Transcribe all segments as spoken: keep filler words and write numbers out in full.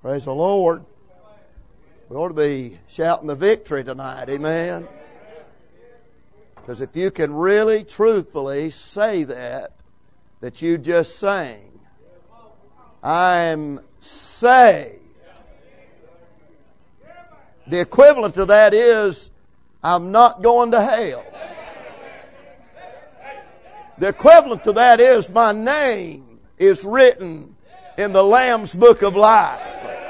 Praise the Lord. We ought to be shouting the victory tonight. Amen. Because if you can really, truthfully say that, that you just sang, I'm saved. The equivalent to that is, I'm not going to hell. The equivalent to that is, my name is written in the Lamb's Book of Life.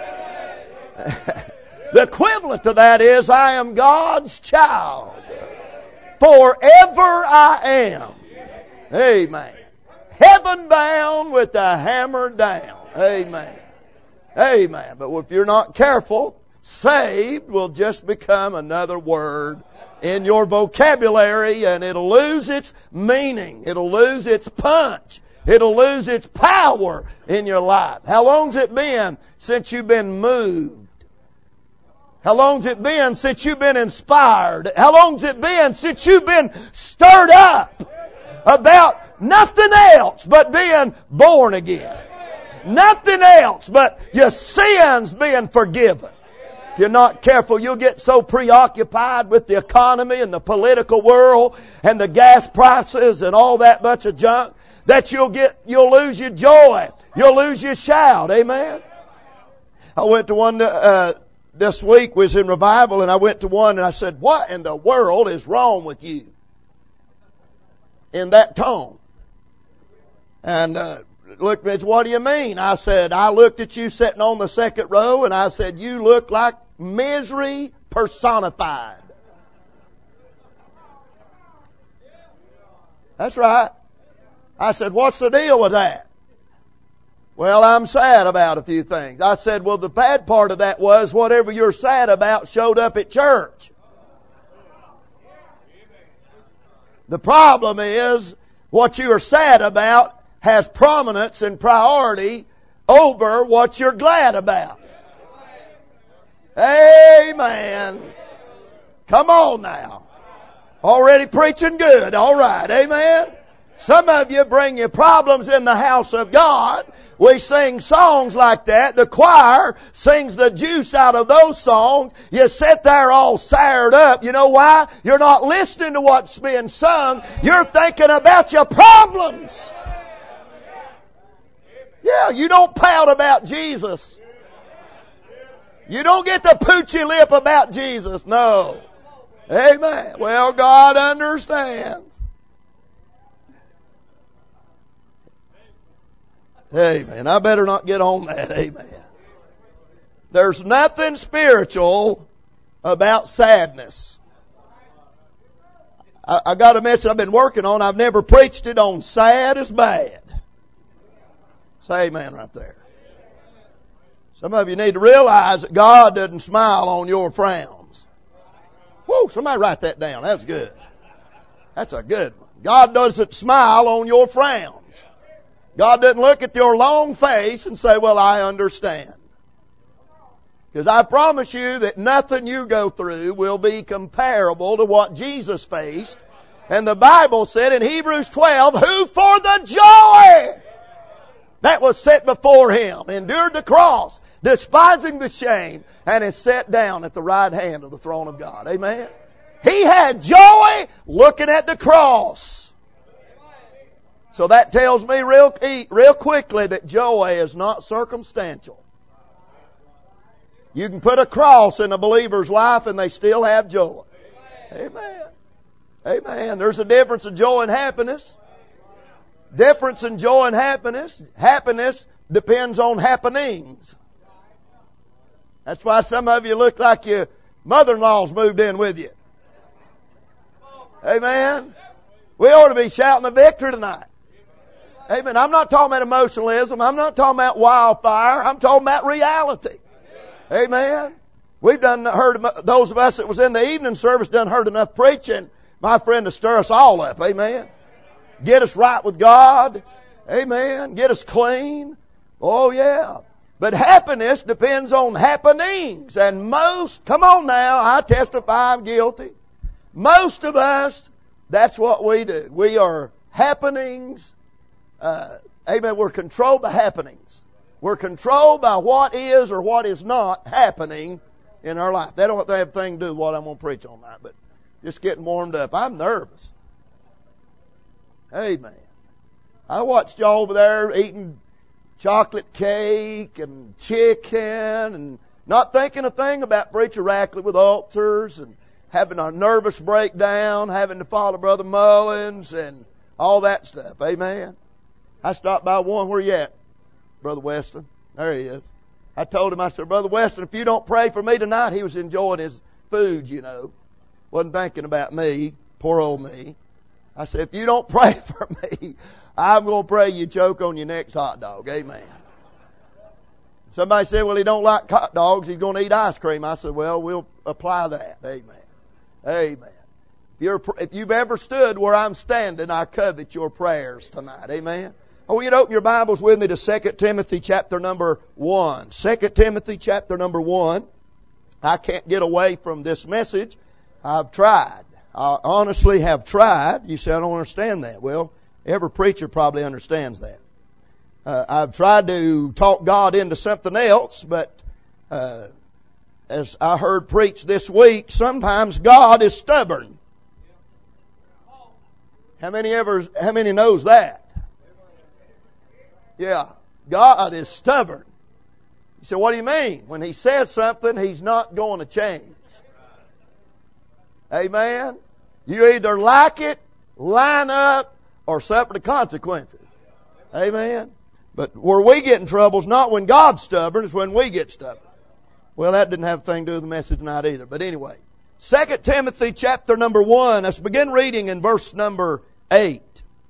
The equivalent to that is, I am God's child. Forever I am. Amen. Heaven bound with the hammer down. Amen. Amen. But if you're not careful, saved will just become another word in your vocabulary, and it'll lose its meaning. It'll lose its punch. It'll lose its power in your life. How long's it been since you've been moved? How long's it been since you've been inspired? How long's it been since you've been stirred up about nothing else but being born again? Nothing else but your sins being forgiven. If you're not careful, you'll get so preoccupied with the economy and the political world and the gas prices and all that bunch of junk that you'll get, you'll lose your joy. You'll lose your shout. Amen. I went to one uh, this week, was in revival, and I went to one and I said, what in the world is wrong with you? In that tone. And uh, looked at me, what do you mean? I said, I looked at you sitting on the second row and I said, you look like misery personified. That's right. I said, what's the deal with that? Well, I'm sad about a few things. I said, well, the bad part of that was whatever you're sad about showed up at church. The problem is what you are sad about has prominence and priority over what you're glad about. Amen. Come on now. Already preaching good. All right. Amen. Some of you bring your problems in the house of God. We sing songs like that. The choir sings the juice out of those songs. You sit there all sired up. You know why? You're not listening to what's being sung. You're thinking about your problems. Yeah, you don't pout about Jesus. You don't get the poochy lip about Jesus. No. Amen. Well, God understands. Amen. I better not get on that. Amen. There's nothing spiritual about sadness. I, I got a message I've been working on. I've never preached it on sad is bad. Say amen right there. Some of you need to realize that God doesn't smile on your frowns. Whoa, somebody write that down. That's good. That's a good one. God doesn't smile on your frowns. God doesn't look at your long face and say, well, I understand. Because I promise you that nothing you go through will be comparable to what Jesus faced. And the Bible said in Hebrews twelve, who for the joy that was set before Him endured the cross, despising the shame, and is set down at the right hand of the throne of God. Amen. He had joy looking at the cross. So that tells me real, real quickly that joy is not circumstantial. You can put a cross in a believer's life and they still have joy. Amen. Amen. There's a difference in joy and happiness. Difference in joy and happiness. Happiness depends on happenings. That's why some of you look like your mother-in-law's moved in with you. Amen. We ought to be shouting the victory tonight. Amen. I'm not talking about emotionalism. I'm not talking about wildfire. I'm talking about reality. Amen. We've done heard, those of us that was in the evening service done heard enough preaching, my friend, to stir us all up. Amen. Get us right with God. Amen. Get us clean. Oh yeah. But happiness depends on happenings. And most, come on now, I testify I'm guilty. Most of us, that's what we do. We are happenings. Uh, amen. We're controlled by happenings. We're controlled by what is or what is not happening in our life. They don't have anything to do with what I'm going to preach on tonight, but just getting warmed up. I'm nervous. Amen. I watched y'all over there eating chocolate cake and chicken and not thinking a thing about Preacher Rackley with ulcers and having a nervous breakdown, having to follow Brother Mullins and all that stuff. Amen. I stopped by one. Where you at, Brother Weston? There he is. I told him, I said, Brother Weston, if you don't pray for me tonight, he was enjoying his food, you know. Wasn't thinking about me, poor old me. I said, if you don't pray for me, I'm going to pray you choke on your next hot dog. Amen. Somebody said, well, he don't like hot dogs. He's going to eat ice cream. I said, well, we'll apply that. Amen. Amen. If, you're, if you've ever stood where I'm standing, I covet your prayers tonight. Amen. I want you to open your Bibles with me to Second Timothy chapter number one. Second Timothy chapter number one. I can't get away from this message. I've tried. I honestly have tried. You say, I don't understand that. Well, every preacher probably understands that. Uh, I've tried to talk God into something else, but uh, as I heard preached this week, sometimes God is stubborn. How many ever? How many knows that? Yeah, God is stubborn. You say, what do you mean? When He says something, He's not going to change. Amen? You either like it, line up, or suffer the consequences. Amen? But where we get in trouble is not when God's stubborn, it's when we get stubborn. Well, that didn't have a thing to do with the message tonight either. But anyway, Second Timothy chapter number one, let's begin reading in verse number eight.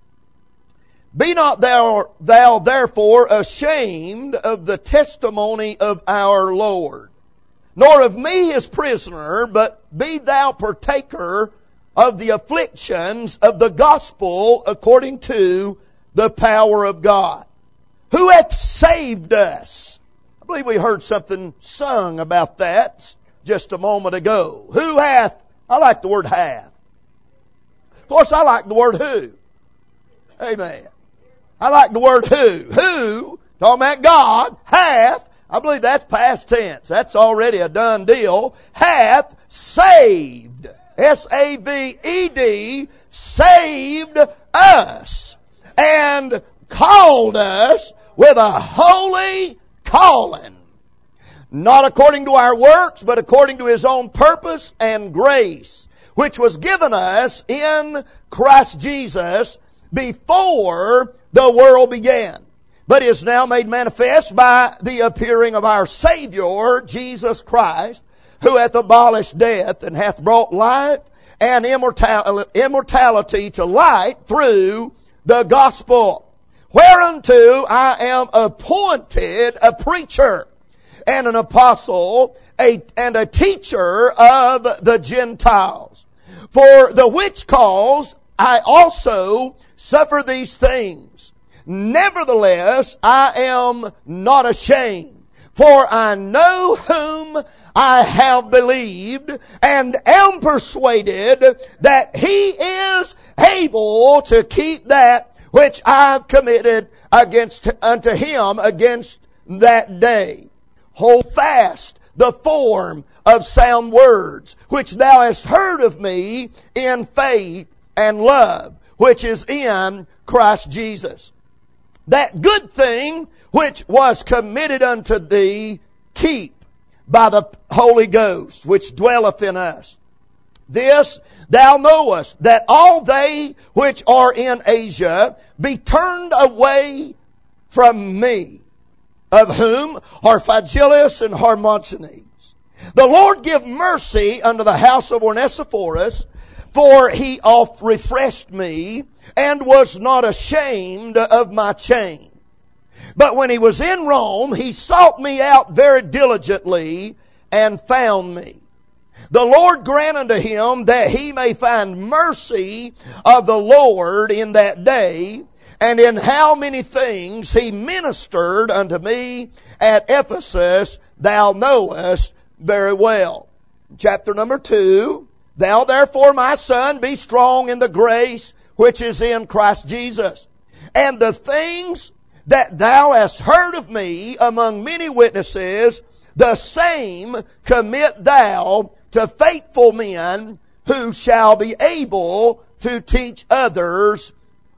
Be not thou, thou therefore ashamed of the testimony of our Lord, nor of me his prisoner, but be thou partaker of the afflictions of the gospel according to the power of God, who hath saved us. I believe we heard something sung about that just a moment ago. Who hath, I like the word hath. Of course, I like the word who. Amen. I like the word who. Who, talking about God, hath, I believe that's past tense. That's already a done deal. Hath saved. S A V E D, saved us. And called us with a holy calling. Not according to our works, but according to His own purpose and grace, which was given us in Christ Jesus before the world began, but is now made manifest by the appearing of our Savior, Jesus Christ, who hath abolished death and hath brought life and immortality to light through the gospel, whereunto I am appointed a preacher and an apostle a, and a teacher of the Gentiles. For the which cause I also suffer these things. Nevertheless, I am not ashamed, for I know whom I have believed, and am persuaded that He is able to keep that which I've committed against unto Him against that day. Hold fast the form of sound words, which thou hast heard of me in faith and love, which is in Christ Jesus. That good thing which was committed unto thee, keep by the Holy Ghost, which dwelleth in us. This thou knowest, that all they which are in Asia be turned away from me, of whom are Phygellus and Hermogenes. The Lord give mercy unto the house of Onesiphorus, for he oft refreshed me, and was not ashamed of my chain. But when he was in Rome, he sought me out very diligently, and found me. The Lord grant unto him that he may find mercy of the Lord in that day, and in how many things he ministered unto me at Ephesus, thou knowest very well. Chapter number two. Thou therefore, my son, be strong in the grace which is in Christ Jesus. And the things that thou hast heard of me among many witnesses, the same commit thou to faithful men who shall be able to teach others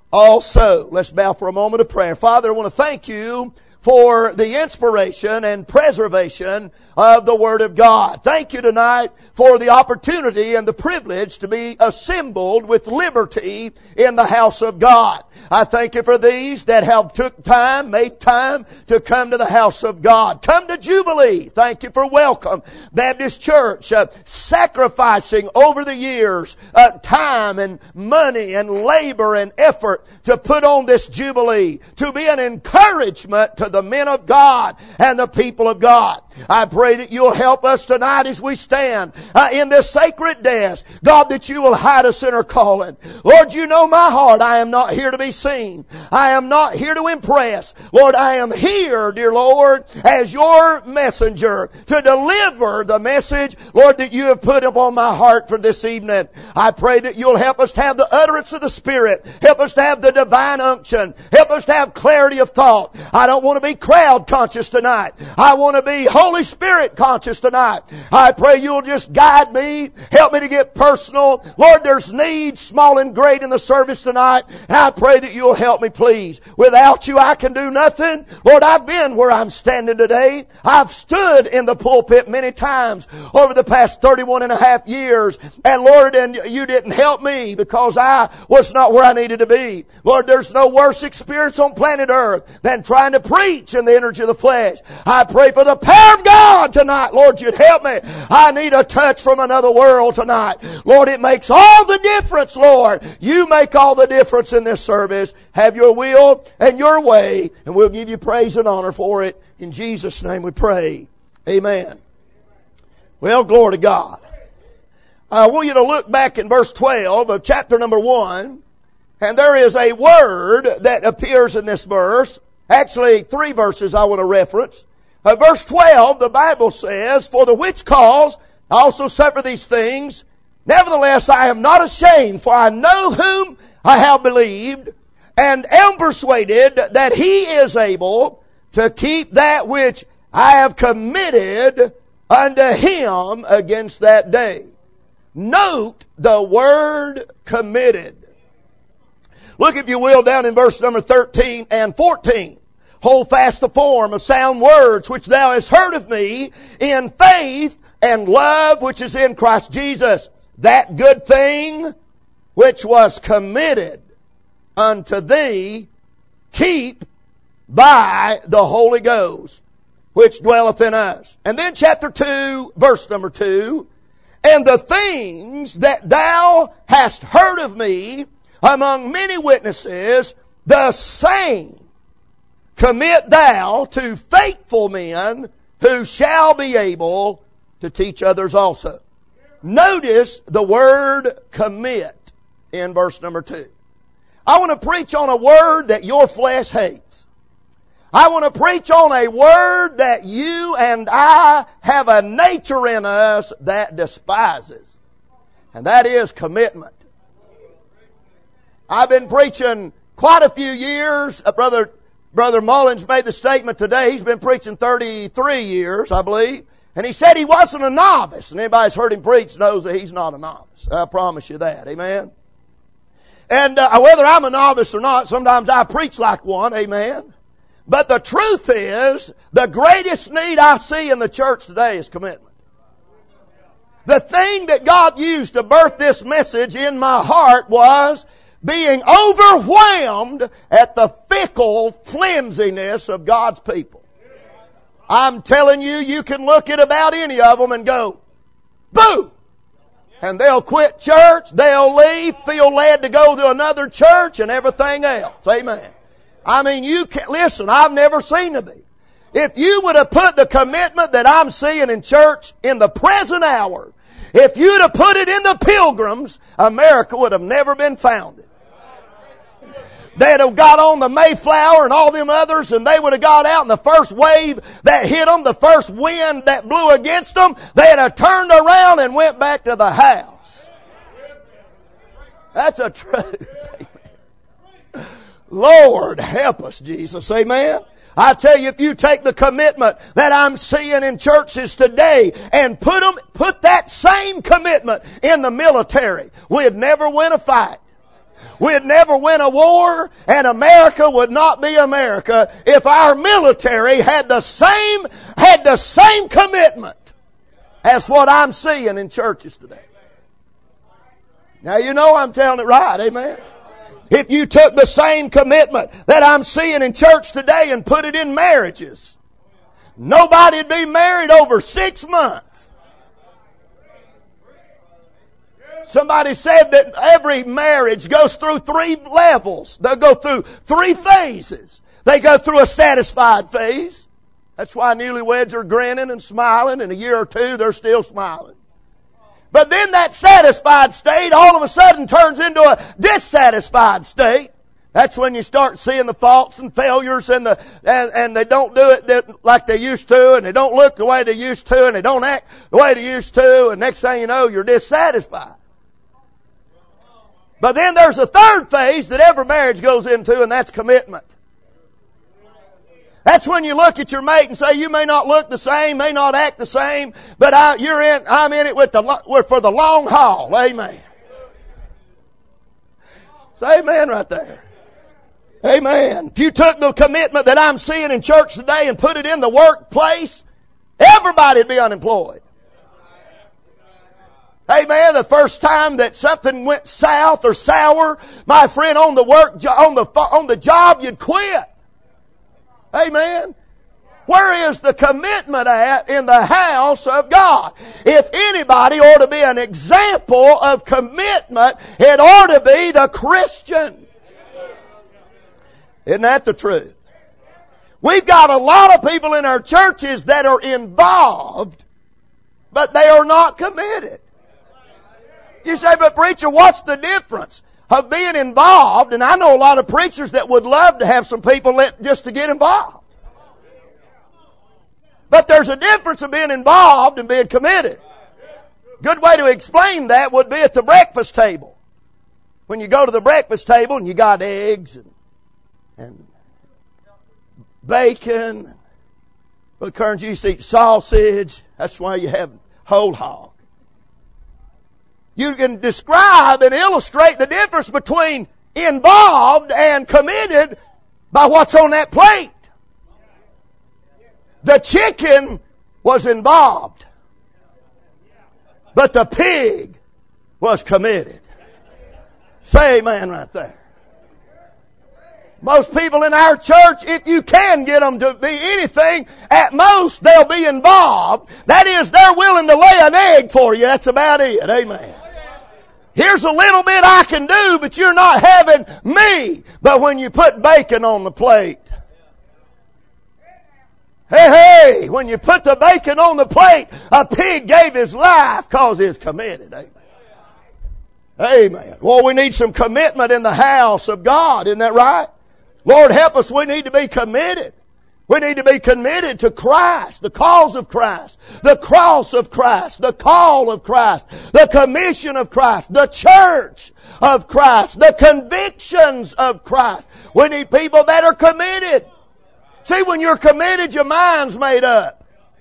also. Let's bow for a moment of prayer. Father, I want to thank you for the inspiration and preservation of the Word of God. Thank you tonight for the opportunity and the privilege to be assembled with liberty in the house of God. I thank you for these that have took time, made time to come to the house of God. Come to Jubilee. Thank you for Welcome Baptist Church, uh, sacrificing over the years uh, time and money and labor and effort to put on this Jubilee, to be an encouragement to the men of God and the people of God. I pray that you'll help us tonight as we stand uh, in this sacred desk. God, that you will hide us in our calling. Lord, you know my heart. I am not here to be seen. I am not here to impress. Lord, I am here, dear Lord, as your messenger to deliver the message, Lord, that you have put upon my heart for this evening. I pray that you'll help us to have the utterance of the Spirit. Help us to have the divine unction. Help us to have clarity of thought. I don't want to be crowd conscious tonight. I want to be Holy Spirit conscious tonight. I pray you'll just guide me. Help me to get personal. Lord, there's needs, small and great, in the service tonight. And I pray that you'll help me, please. Without you, I can do nothing. Lord, I've been where I'm standing today. I've stood in the pulpit many times over the past thirty-one and a half years. And Lord, and you didn't help me because I was not where I needed to be. Lord, there's no worse experience on planet Earth than trying to preach in the energy of the flesh. I pray for the power of God tonight. Lord, you'd help me. I need a touch from another world tonight. Lord, it makes all the difference, Lord. You make all the difference in this service. Have your will and your way, and we'll give you praise and honor for it. In Jesus' name we pray. Amen. Well, glory to God. I want you to look back in verse twelve of chapter number one, and there is a word that appears in this verse. Actually, three verses I want to reference. Uh, verse twelve, the Bible says, "For the which cause I also suffer these things. Nevertheless, I am not ashamed, for I know whom I have believed, and am persuaded that he is able to keep that which I have committed unto him against that day." Note the word committed. Look, if you will, down in verse number thirteen and fourteen. "Hold fast the form of sound words which thou hast heard of me in faith and love which is in Christ Jesus. That good thing which was committed unto thee, keep by the Holy Ghost which dwelleth in us." And then chapter two, verse number two. "And the things that thou hast heard of me among many witnesses, the same commit thou to faithful men who shall be able to teach others also." Notice the word commit in verse number two. I want to preach on a word that your flesh hates. I want to preach on a word that you and I have a nature in us that despises. And that is commitment. I've been preaching quite a few years. Uh, Brother Brother Mullins made the statement today. He's been preaching thirty-three years, I believe. And he said he wasn't a novice. And anybody who's heard him preach knows that he's not a novice. I promise you that. Amen. And uh, whether I'm a novice or not, sometimes I preach like one. Amen. But the truth is, the greatest need I see in the church today is commitment. The thing that God used to birth this message in my heart was being overwhelmed at the fickle flimsiness of God's people. I'm telling you, you can look at about any of them and go, boo! And they'll quit church, they'll leave, feel led to go to another church and everything else. Amen. I mean, you can't, listen, I've never seen to be. If you would have put the commitment that I'm seeing in church in the present hour, if you'd have put it in the Pilgrims, America would have never been founded. They'd have got on the Mayflower and all them others, and they would have got out, and the first wave that hit them, the first wind that blew against them, they'd have turned around and went back to the house. That's a truth. Lord, help us, Jesus. Amen. I tell you, if you take the commitment that I'm seeing in churches today and put them, put that same commitment in the military, we'd never win a fight. We'd never win a war, and America would not be America if our military had the same, had the same commitment as what I'm seeing in churches today. Now you know I'm telling it right, amen? If you took the same commitment that I'm seeing in church today and put it in marriages, nobody'd be married over six months. Somebody said that every marriage goes through three levels. They'll go through three phases. They go through a satisfied phase. That's why newlyweds are grinning and smiling. In a year or two, they're still smiling. But then that satisfied state all of a sudden turns into a dissatisfied state. That's when you start seeing the faults and failures and the and, and they don't do it that, like they used to, and they don't look the way they used to, and they don't act the way they used to, and next thing you know, you're dissatisfied. But then there's a third phase that every marriage goes into, and that's commitment. That's when you look at your mate and say, you may not look the same, may not act the same, but I, you're in, I'm in it with the, with, for the long haul. Amen. Say amen right there. Amen. If you took the commitment that I'm seeing in church today and put it in the workplace, everybody'd be unemployed. Amen. The first time that something went south or sour, my friend, on the work, on the, on the job, you'd quit. Amen. Where is the commitment at in the house of God? If anybody ought to be an example of commitment, it ought to be the Christian. Isn't that the truth? We've got a lot of people in our churches that are involved, but they are not committed. You say, but preacher, what's the difference of being involved? And I know a lot of preachers that would love to have some people let, just to get involved. But there's a difference of being involved and being committed. Good way to explain that would be at the breakfast table. When you go to the breakfast table and you got eggs and, and bacon, Brother Kearns used to eat sausage. That's why you have whole hog. You can describe and illustrate the difference between involved and committed by what's on that plate. The chicken was involved, but the pig was committed. Say amen right there. Most people in our church, if you can get them to be anything, at most they'll be involved. That is, they're willing to lay an egg for you. That's about it. Amen. Here's a little bit I can do, but you're not having me. But when you put bacon on the plate, hey, hey, when you put the bacon on the plate, a pig gave his life because he's committed. Amen. Amen. Well, we need some commitment in the house of God. Isn't that right? Lord, help us. We need to be committed. We need to be committed to Christ, the cause of Christ, the cross of Christ, the call of Christ, the commission of Christ, the church of Christ, the convictions of Christ. We need people that are committed. See, when you're committed, your mind's made up.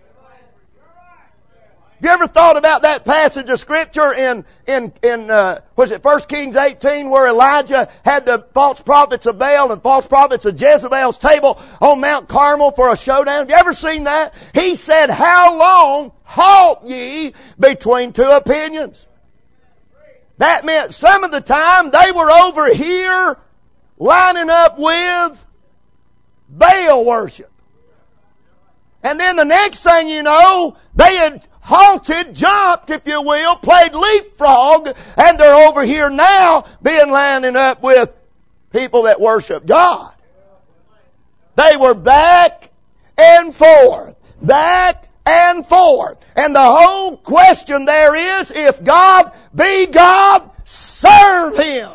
Have you ever thought about that passage of Scripture in, in, in uh, was it First Kings eighteen, where Elijah had the false prophets of Baal and false prophets of Jezebel's table on Mount Carmel for a showdown? Have you ever seen that? He said, how long halt ye between two opinions? That meant some of the time they were over here lining up with Baal worship. And then the next thing you know, they had halted, jumped, if you will, played leapfrog, and they're over here now being lining up with people that worship God. They were back and forth, back and forth. And the whole question there is, if God be God, serve Him.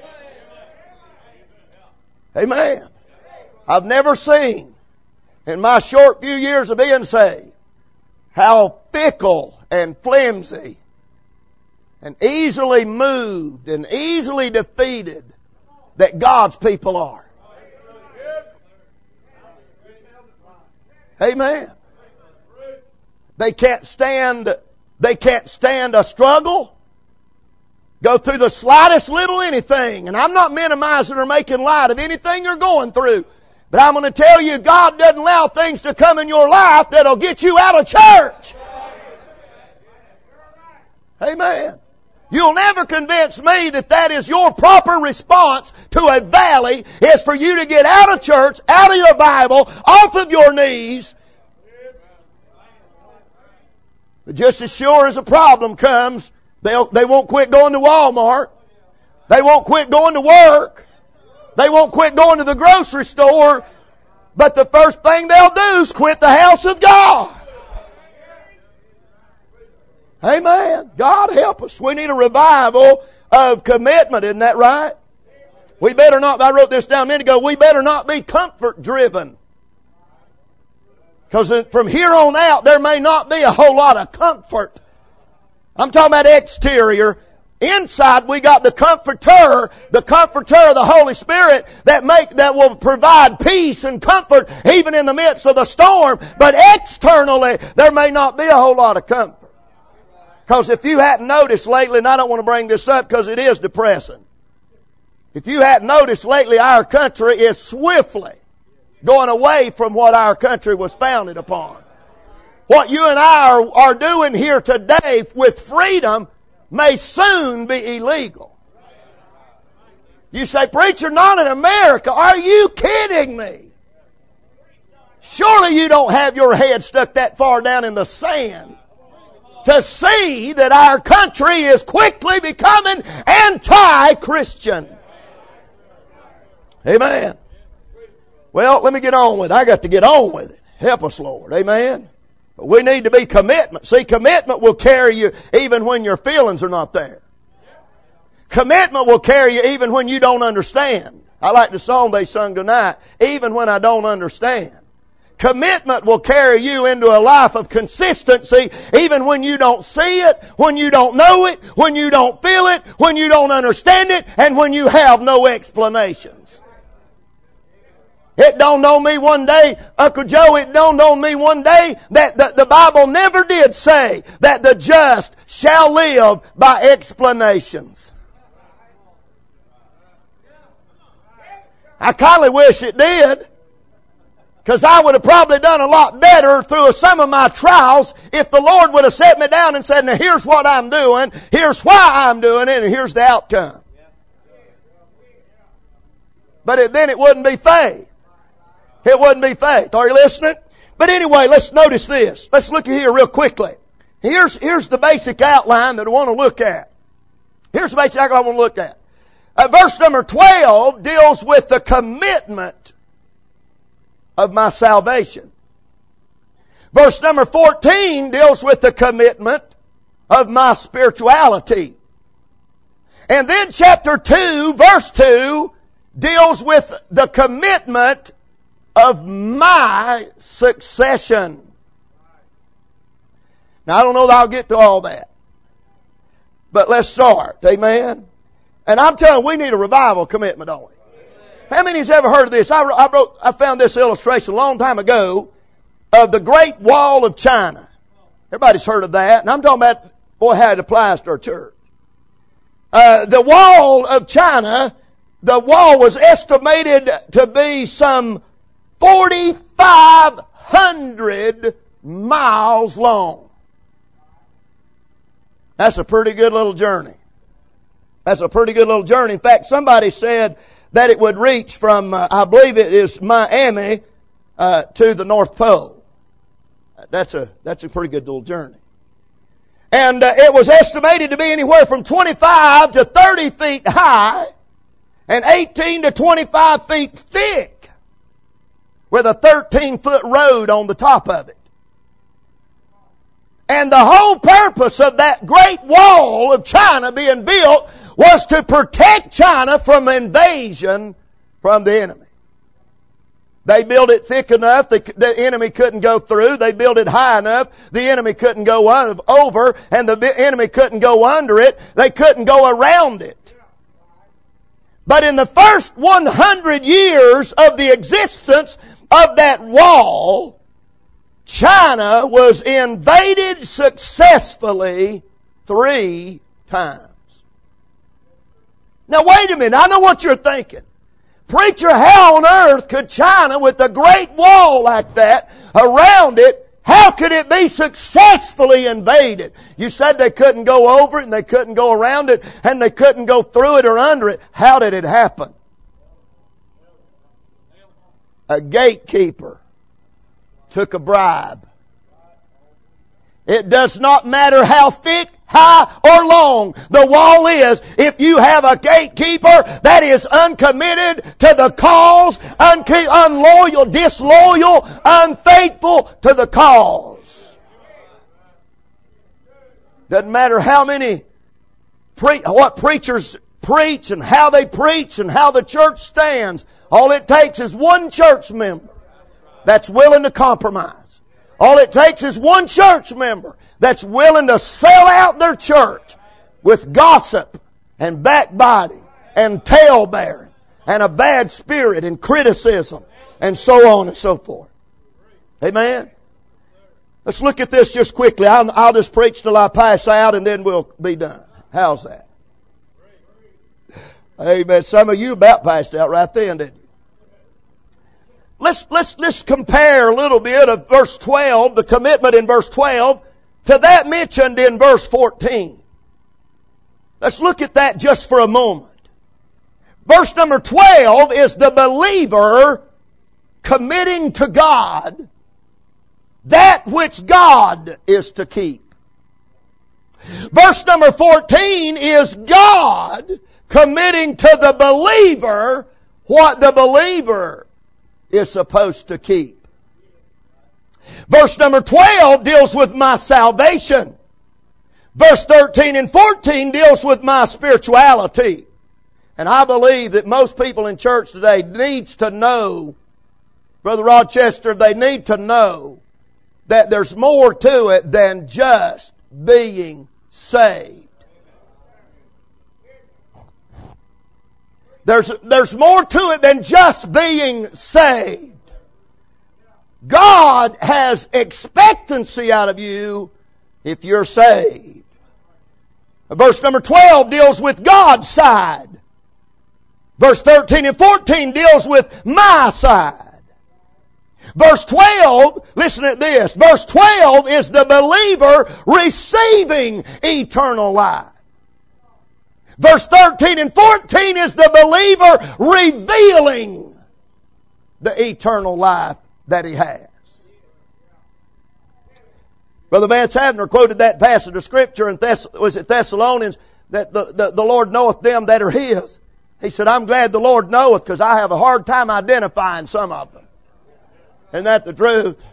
Amen. I've never seen, in my short few years of being saved, how fickle and flimsy and easily moved and easily defeated that God's people are. Amen. They can't stand, they can't stand a struggle. Go through the slightest little anything. And I'm not minimizing or making light of anything you're going through. But I'm going to tell you, God doesn't allow things to come in your life that'll get you out of church. Amen. You'll never convince me that that is your proper response to a valley, is for you to get out of church, out of your Bible, off of your knees. But just as sure as a problem comes, they'll, they won't quit going to Walmart. They won't quit going to work. They won't quit going to the grocery store. But the first thing they'll do is quit the house of God. Amen. God help us. We need a revival of commitment. Isn't that right? We better not, I wrote this down a minute ago, we better not be comfort driven. Because from here on out, there may not be a whole lot of comfort. I'm talking about exterior. Inside, we got the comforter, the comforter of the Holy Spirit that make, that will provide peace and comfort even in the midst of the storm. But externally, there may not be a whole lot of comfort. Because if you hadn't noticed lately, and I don't want to bring this up because it is depressing. If you hadn't noticed lately, our country is swiftly going away from what our country was founded upon. What you and I are, are doing here today with freedom may soon be illegal. You say, preacher, not in America. Are you kidding me? Surely you don't have your head stuck that far down in the sand to see that our country is quickly becoming anti-Christian. Amen. Well, let me get on with it. I got to get on with it. Help us, Lord. Amen. But we need to be commitment. See, commitment will carry you even when your feelings are not there. Commitment will carry you even when you don't understand. I like the song they sung tonight, even when I don't understand. Commitment will carry you into a life of consistency even when you don't see it, when you don't know it, when you don't feel it, when you don't understand it, and when you have no explanations. It dawned on me one day, Uncle Joe, it dawned on me one day that the, the Bible never did say that the just shall live by explanations. I kind of wish it did. Because I would have probably done a lot better through some of my trials if the Lord would have set me down and said, now here's what I'm doing, here's why I'm doing it, and here's the outcome. But it, then it wouldn't be faith. It wouldn't be faith. Are you listening? But anyway, let's notice this. Let's look at here real quickly. Here's, here's the basic outline that I want to look at. Here's the basic outline I want to look at. Uh, verse number twelve deals with the commitment of my salvation. Verse number fourteen deals with the commitment of my spirituality. And then chapter two, verse two, deals with the commitment of my succession. Now I don't know that I'll get to all that. But let's start. Amen. And I'm telling you, we need a revival commitment, don't we? How many has ever heard of this? I wrote, I found this illustration a long time ago of the Great Wall of China. Everybody's heard of that. And I'm talking about, boy, how it applies to our church. Uh, the Wall of China, the wall was estimated to be some forty-five hundred miles long. That's a pretty good little journey. That's a pretty good little journey. In fact, somebody said that it would reach from, uh, I believe it is Miami, uh, to the North Pole. That's a, that's a pretty good little journey. And uh, it was estimated to be anywhere from twenty-five to thirty feet high and eighteen to twenty-five feet thick with a thirteen foot road on the top of it. And the whole purpose of that Great Wall of China being built was to protect China from invasion from the enemy. They built it thick enough the, the enemy couldn't go through. They built it high enough the enemy couldn't go un, over, and the enemy couldn't go under it. They couldn't go around it. But in the first one hundred years of the existence of that wall, China was invaded successfully three times. Now wait a minute, I know what you're thinking. Preacher, how on earth could China, with a great wall like that around it, how could it be successfully invaded? You said they couldn't go over it and they couldn't go around it and they couldn't go through it or under it. How did it happen? A gatekeeper took a bribe. It does not matter how thick, high, or long the wall is. If you have a gatekeeper that is uncommitted to the cause, un- unloyal, disloyal, unfaithful to the cause. Doesn't matter how many, pre- what preachers preach and how they preach and how the church stands. All it takes is one church member that's willing to compromise. All it takes is one church member that's willing to sell out their church with gossip and backbiting and tale-bearing and a bad spirit and criticism and so on and so forth. Amen? Let's look at this just quickly. I'll, I'll just preach till I pass out and then we'll be done. How's that? Amen. Some of you about passed out right then, didn't you? Let's, let's, let's compare a little bit of verse twelve, the commitment in verse twelve, to that mentioned in verse fourteen. Let's look at that just for a moment. Verse number twelve is the believer committing to God that which God is to keep. Verse number fourteen is God committing to the believer what the believer is supposed to keep. Verse number twelve deals with my salvation. Verse thirteen and fourteen deals with my spirituality. And I believe that most people in church today needs to know, Brother Rochester, they need to know that there's more to it than just being saved. There's, there's more to it than just being saved. God has expectancy out of you if you're saved. Verse number twelve deals with God's side. Verse thirteen and fourteen deals with my side. Verse twelve, listen at this. Verse twelve is the believer receiving eternal life. Verse thirteen and fourteen is the believer revealing the eternal life that he has. Brother Vance Havner quoted that passage of Scripture in Thess- was it Thessalonians, that the, the, the Lord knoweth them that are His. He said, I'm glad the Lord knoweth because I have a hard time identifying some of them. Isn't that the truth?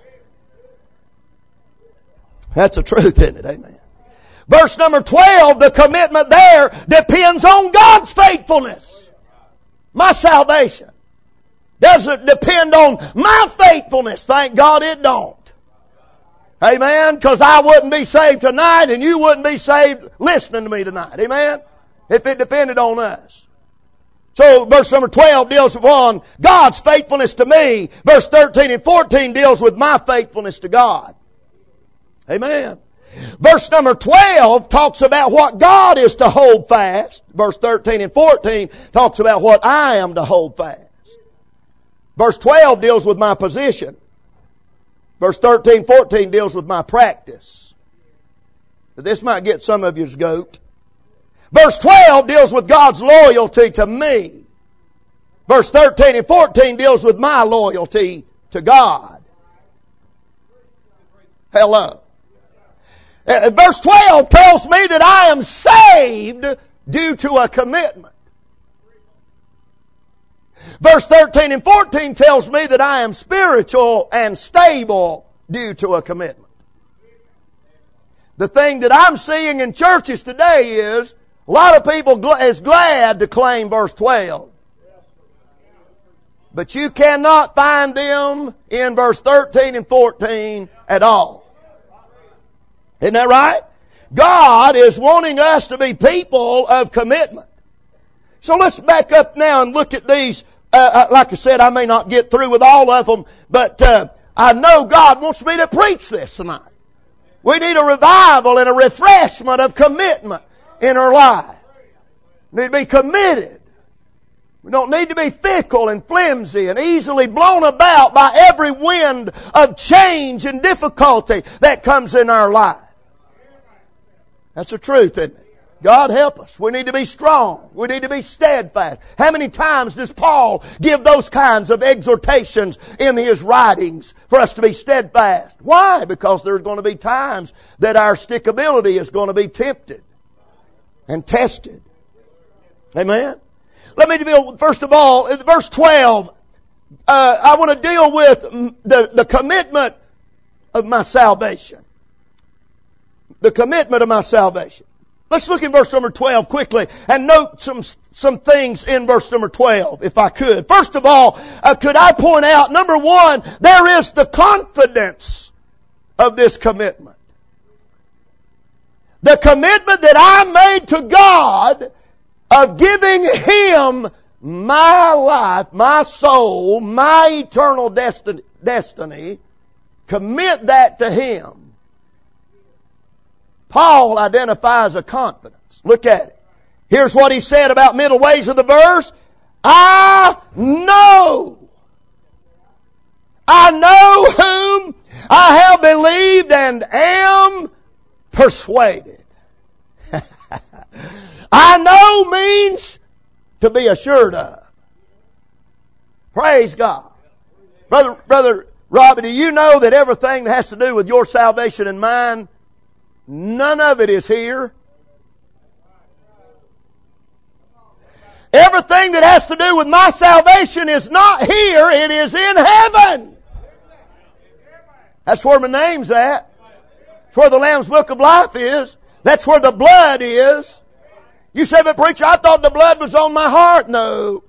That's the truth, isn't it? Amen. Verse number twelve, the commitment there depends on God's faithfulness. My salvation doesn't depend on my faithfulness. Thank God it don't. Amen? Because I wouldn't be saved tonight and you wouldn't be saved listening to me tonight. Amen? If it depended on us. So verse number twelve deals upon God's faithfulness to me. Verse thirteen and fourteen deals with my faithfulness to God. Amen. Verse number twelve talks about what God is to hold fast. Verse thirteen and fourteen talks about what I am to hold fast. Verse twelve deals with my position. Verse thirteen, fourteen deals with my practice. This might get some of you's goat. Verse twelve deals with God's loyalty to me. Verse thirteen and fourteen deals with my loyalty to God. Hello. Verse twelve tells me that I am saved due to a commitment. Verse thirteen and fourteen tells me that I am spiritual and stable due to a commitment. The thing that I'm seeing in churches today is a lot of people is glad to claim verse twelve. But you cannot find them in verse thirteen and fourteen at all. Isn't that right? God is wanting us to be people of commitment. So let's back up now and look at these. Uh, like I said, I may not get through with all of them, but uh, I know God wants me to preach this tonight. We need a revival and a refreshment of commitment in our life. We need to be committed. We don't need to be fickle and flimsy and easily blown about by every wind of change and difficulty that comes in our life. That's the truth, isn't it? God help us. We need to be strong. We need to be steadfast. How many times does Paul give those kinds of exhortations in his writings for us to be steadfast? Why? Because there's going to be times that our stickability is going to be tempted and tested. Amen? Let me deal, first of all, in verse twelve, uh, I want to deal with the, the commitment of my salvation. The commitment of my salvation. Let's look in verse number twelve quickly and note some, some things in verse number twelve, if I could. First of all, uh, could I point out, number one, there is the confidence of this commitment. The commitment that I made to God of giving Him my life, my soul, my eternal destiny, destiny, commit that to Him. Paul identifies a confidence. Look at it. Here's what he said about middle ways of the verse. I know. I know whom I have believed and am persuaded. I know means to be assured of. Praise God. Brother, Brother Robbie, do you know that everything that has to do with your salvation and mine, none of it is here? Everything that has to do with my salvation is not here, it is in heaven. That's where my name's at. That's where the Lamb's Book of Life is. That's where the blood is. You say, but preacher, I thought the blood was on my heart. No.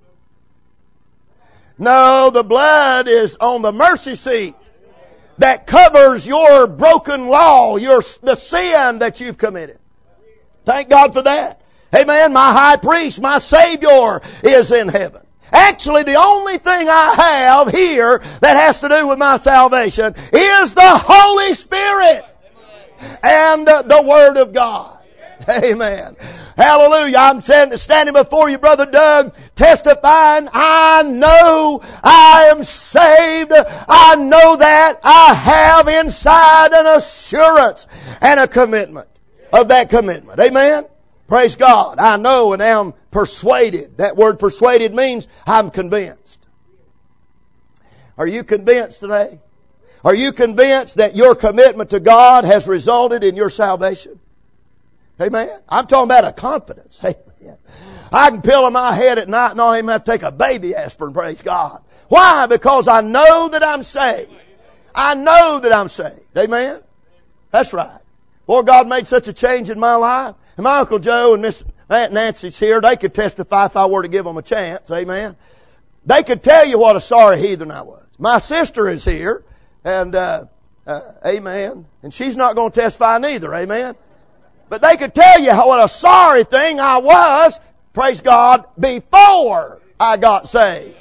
No, the blood is on the mercy seat that covers your broken law, your the sin that you've committed. Thank God for that. Amen. My high priest, my Savior is in heaven. Actually, the only thing I have here that has to do with my salvation is the Holy Spirit and the Word of God. Amen. Hallelujah. I'm standing before you, Brother Doug, testifying, I know I am saved. I know that I have inside an assurance and a commitment of that commitment. Amen. Praise God. I know and am persuaded. That word persuaded means I'm convinced. Are you convinced today? Are you convinced that your commitment to God has resulted in your salvation? Amen. I'm talking about a confidence. Amen. I can pillow my head at night and not even have to take a baby aspirin, praise God. Why? Because I know that I'm saved. I know that I'm saved. Amen. That's right. Boy, God made such a change in my life. And my Uncle Joe and Miss Aunt Nancy's here. They could testify if I were to give them a chance. Amen. They could tell you what a sorry heathen I was. My sister is here. And, uh, uh, amen. And she's not going to testify neither. Amen. But they could tell you what a sorry thing I was, praise God, before I got saved.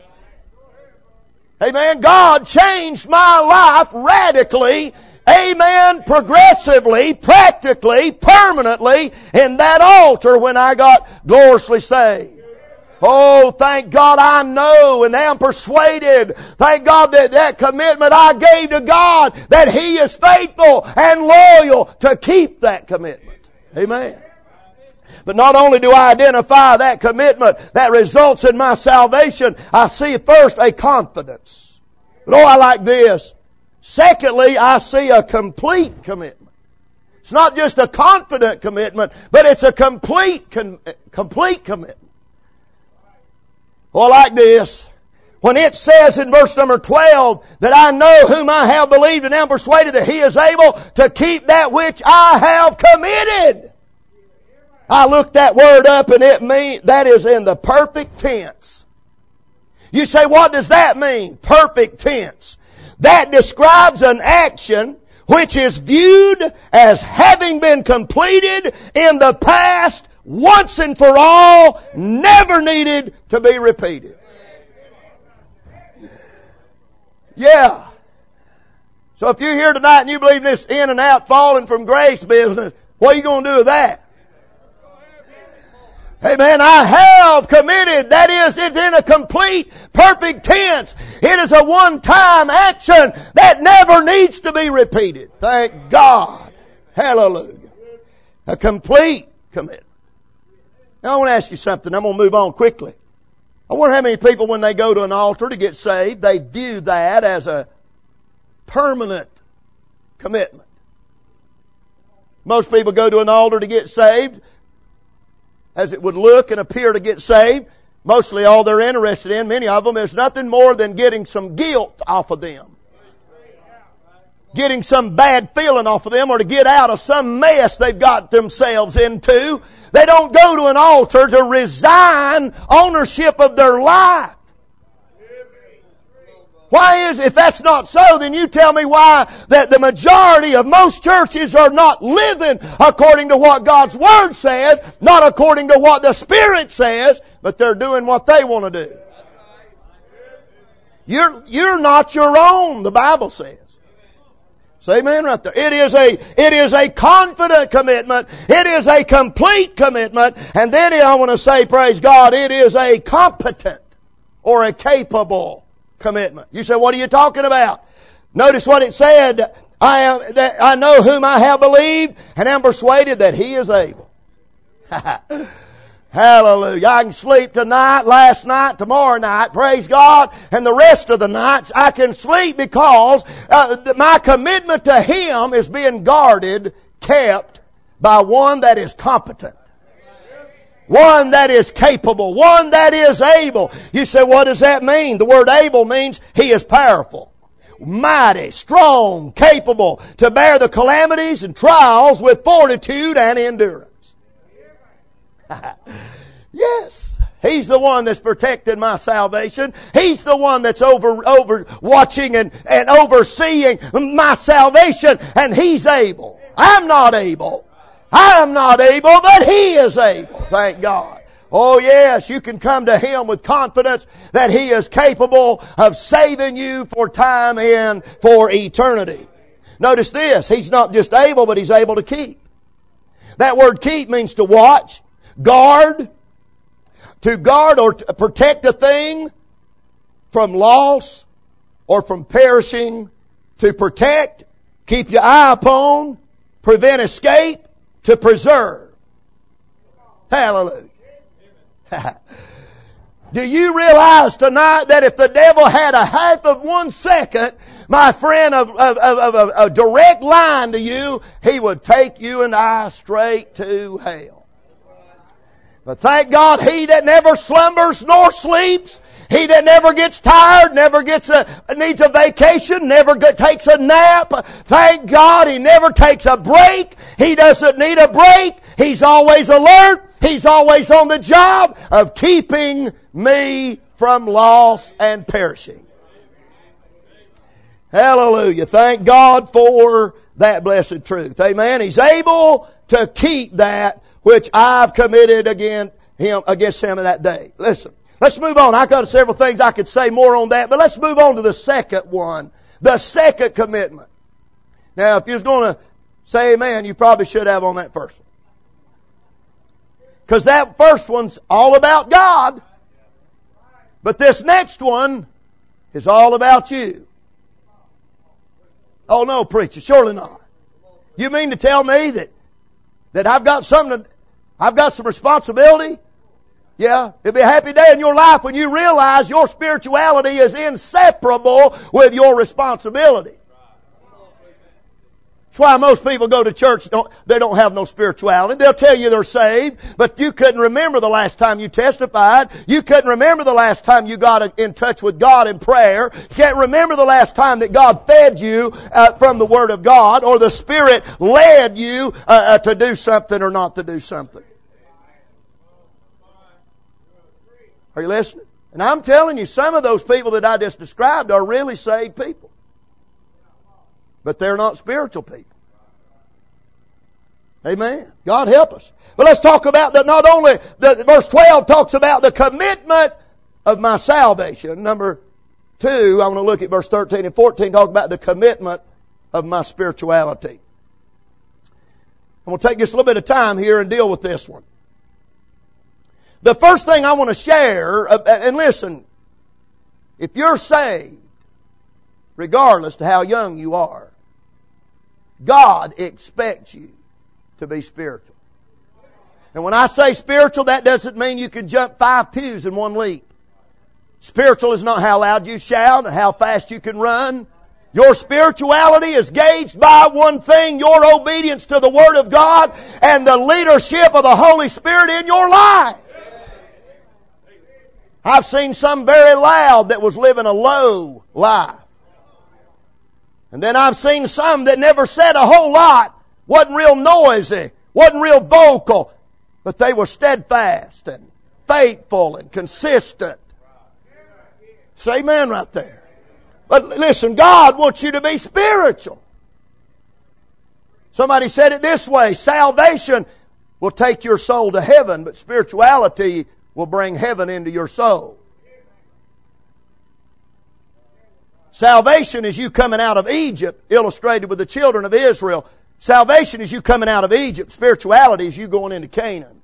Amen. God changed my life radically, amen, progressively, practically, permanently in that altar when I got gloriously saved. Oh, thank God I know and am persuaded. Thank God that that commitment I gave to God, that He is faithful and loyal to keep that commitment. Amen. But not only do I identify that commitment that results in my salvation, I see first a confidence. But oh, I like this. Secondly, I see a complete commitment. It's not just a confident commitment, but it's a complete, com- complete commitment. Well, like this, when it says in verse number twelve that I know whom I have believed and am persuaded that He is able to keep that which I have committed. I looked that word up and it means that is in the perfect tense. You say, what does that mean? Perfect tense. That describes an action which is viewed as having been completed in the past once and for all, never needed to be repeated. Yeah. So if you're here tonight and you believe in this in and out falling from grace business, what are you going to do with that? Amen. I have committed. That is, it's in a complete, perfect tense. It is a one-time action that never needs to be repeated. Thank God. Hallelujah. A complete commitment. Now I want to ask you something. I'm going to move on quickly. I wonder how many people, when they go to an altar to get saved, they view that as a permanent commitment. Most people go to an altar to get saved, as it would look and appear to get saved. Mostly all they're interested in, many of them, is nothing more than getting some guilt off of them. Getting some bad feeling off of them, or to get out of some mess they've got themselves into. They don't go to an altar to resign ownership of their life. Why is, if that's not so, then you tell me why that the majority of most churches are not living according to what God's Word says, not according to what the Spirit says, but they're doing what they want to do. You're, you're not your own, the Bible says. Say amen right there. It is a, it is a confident commitment. It is a complete commitment. And then I want to say, praise God, it is a competent or a capable commitment. You say, what are you talking about? Notice what it said. I am, that I know whom I have believed and am persuaded that He is able. Hallelujah. I can sleep tonight, last night, tomorrow night, praise God, and the rest of the nights I can sleep because uh, my commitment to Him is being guarded, kept by one that is competent. One that is capable. One that is able. You say, what does that mean? The word able means He is powerful, mighty, strong, capable to bear the calamities and trials with fortitude and endurance. Yes. He's the one that's protected my salvation. He's the one that's over, over watching and, and overseeing my salvation. And He's able. I'm not able. I am not able, but He is able. Thank God. Oh yes, you can come to Him with confidence that He is capable of saving you for time and for eternity. Notice this. He's not just able, but He's able to keep. That word keep means to watch, guard, to guard or to protect a thing from loss or from perishing, to protect, keep your eye upon, prevent escape, to preserve. Hallelujah. Do you realize tonight that if the devil had a half of one second, my friend, of, of, of, of a direct line to you, he would take you and I straight to hell. But thank God, He that never slumbers nor sleeps, He that never gets tired, never gets a, needs a vacation, never get, takes a nap. Thank God He never takes a break. He doesn't need a break. He's always alert. He's always on the job of keeping me from loss and perishing. Hallelujah. Thank God for that blessed truth. Amen. He's able to keep that which I've committed against him, against him in that day. Listen, let's move on. I've got several things I could say more on that, but let's move on to the second one. The second commitment. Now, if you was going to say amen, you probably should have on that first one. Because that first one's all about God. But this next one is all about you. Oh no, preacher, surely not. You mean to tell me that That I've got something, to, I've got some responsibility? Yeah, it'll be a happy day in your life when you realize your spirituality is inseparable with your responsibility. That's why most people go to church, don't, they don't have no spirituality. They'll tell you they're saved, but you couldn't remember the last time you testified. You couldn't remember the last time you got in touch with God in prayer. You can't remember the last time that God fed you uh, from the Word of God, or the Spirit led you uh, uh, to do something or not to do something. Are you listening? And I'm telling you, some of those people that I just described are really saved people. But they're not spiritual people. Amen. God help us. But let's talk about that. Not only, the, verse twelve talks about the commitment of my salvation. Number two, I want to look at verse thirteen and fourteen, talk about the commitment of my spirituality. And we'll take just a little bit of time here and deal with this one. The first thing I want to share, and listen, if you're saved, regardless to how young you are, God expects you to be spiritual. And when I say spiritual, that doesn't mean you can jump five pews in one leap. Spiritual is not how loud you shout and how fast you can run. Your spirituality is gauged by one thing, your obedience to the Word of God and the leadership of the Holy Spirit in your life. I've seen some very loud that was living a low life. And then I've seen some that never said a whole lot, wasn't real noisy, wasn't real vocal, but they were steadfast and faithful and consistent. Say amen right there. But listen, God wants you to be spiritual. Somebody said it this way, salvation will take your soul to heaven, but spirituality will bring heaven into your soul. Salvation is you coming out of Egypt, illustrated with the children of Israel. Salvation is you coming out of Egypt. Spirituality is you going into Canaan.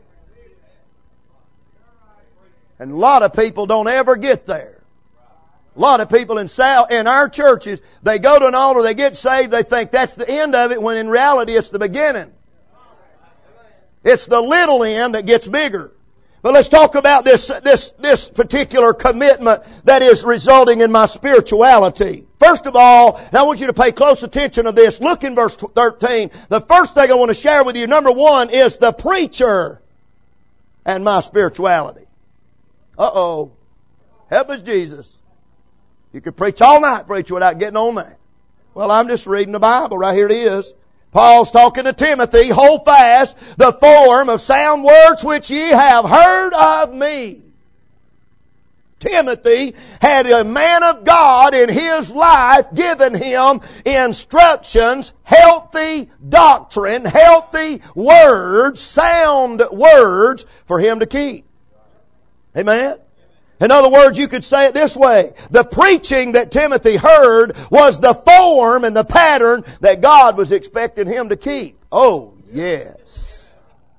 And a lot of people don't ever get there. A lot of people in Sal- in our churches, they go to an altar, they get saved, they think that's the end of it, when in reality it's the beginning. It's the little end that gets bigger. But let's talk about this, this, this particular commitment that is resulting in my spirituality. First of all, and I want you to pay close attention to this. Look in verse thirteen. The first thing I want to share with you, number one, is the preacher and my spirituality. Uh-oh. Help us, Jesus. You could preach all night, preacher, without getting on that. Well, I'm just reading the Bible. Right here it is. Paul's talking to Timothy, hold fast the form of sound words which ye have heard of me. Timothy had a man of God in his life given him instructions, healthy doctrine, healthy words, sound words for him to keep. Amen? In other words, you could say it this way. The preaching that Timothy heard was the form and the pattern that God was expecting him to keep. Oh, yes.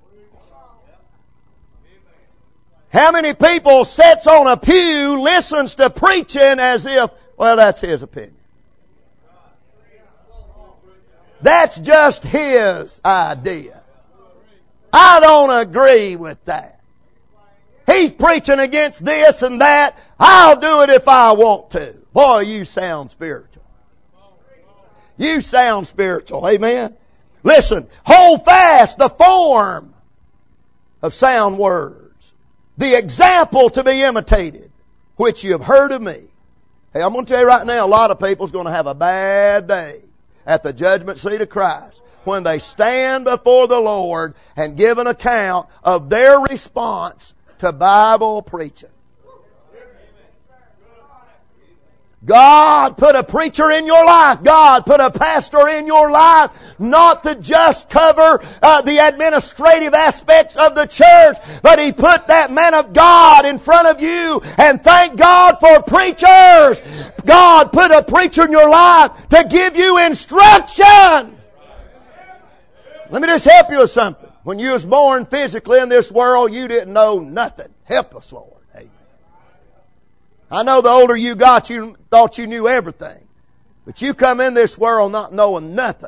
How many people sits on a pew, listens to preaching as if, well, that's his opinion. That's just his idea. I don't agree with that. He's preaching against this and that. I'll do it if I want to. Boy, you sound spiritual. You sound spiritual. Amen. Listen, hold fast the form of sound words. The example to be imitated, which you have heard of me. Hey, I'm going to tell you right now, a lot of people's going to have a bad day at the judgment seat of Christ when they stand before the Lord and give an account of their response to Bible preaching. God put a preacher in your life. God put a pastor in your life not to just cover uh, the administrative aspects of the church, but He put that man of God in front of you. And thank God for preachers. God put a preacher in your life to give you instruction. Let me just help you with something. When you was born physically in this world, you didn't know nothing. Help us, Lord. Amen. I know the older you got, you thought you knew everything. But you come in this world not knowing nothing.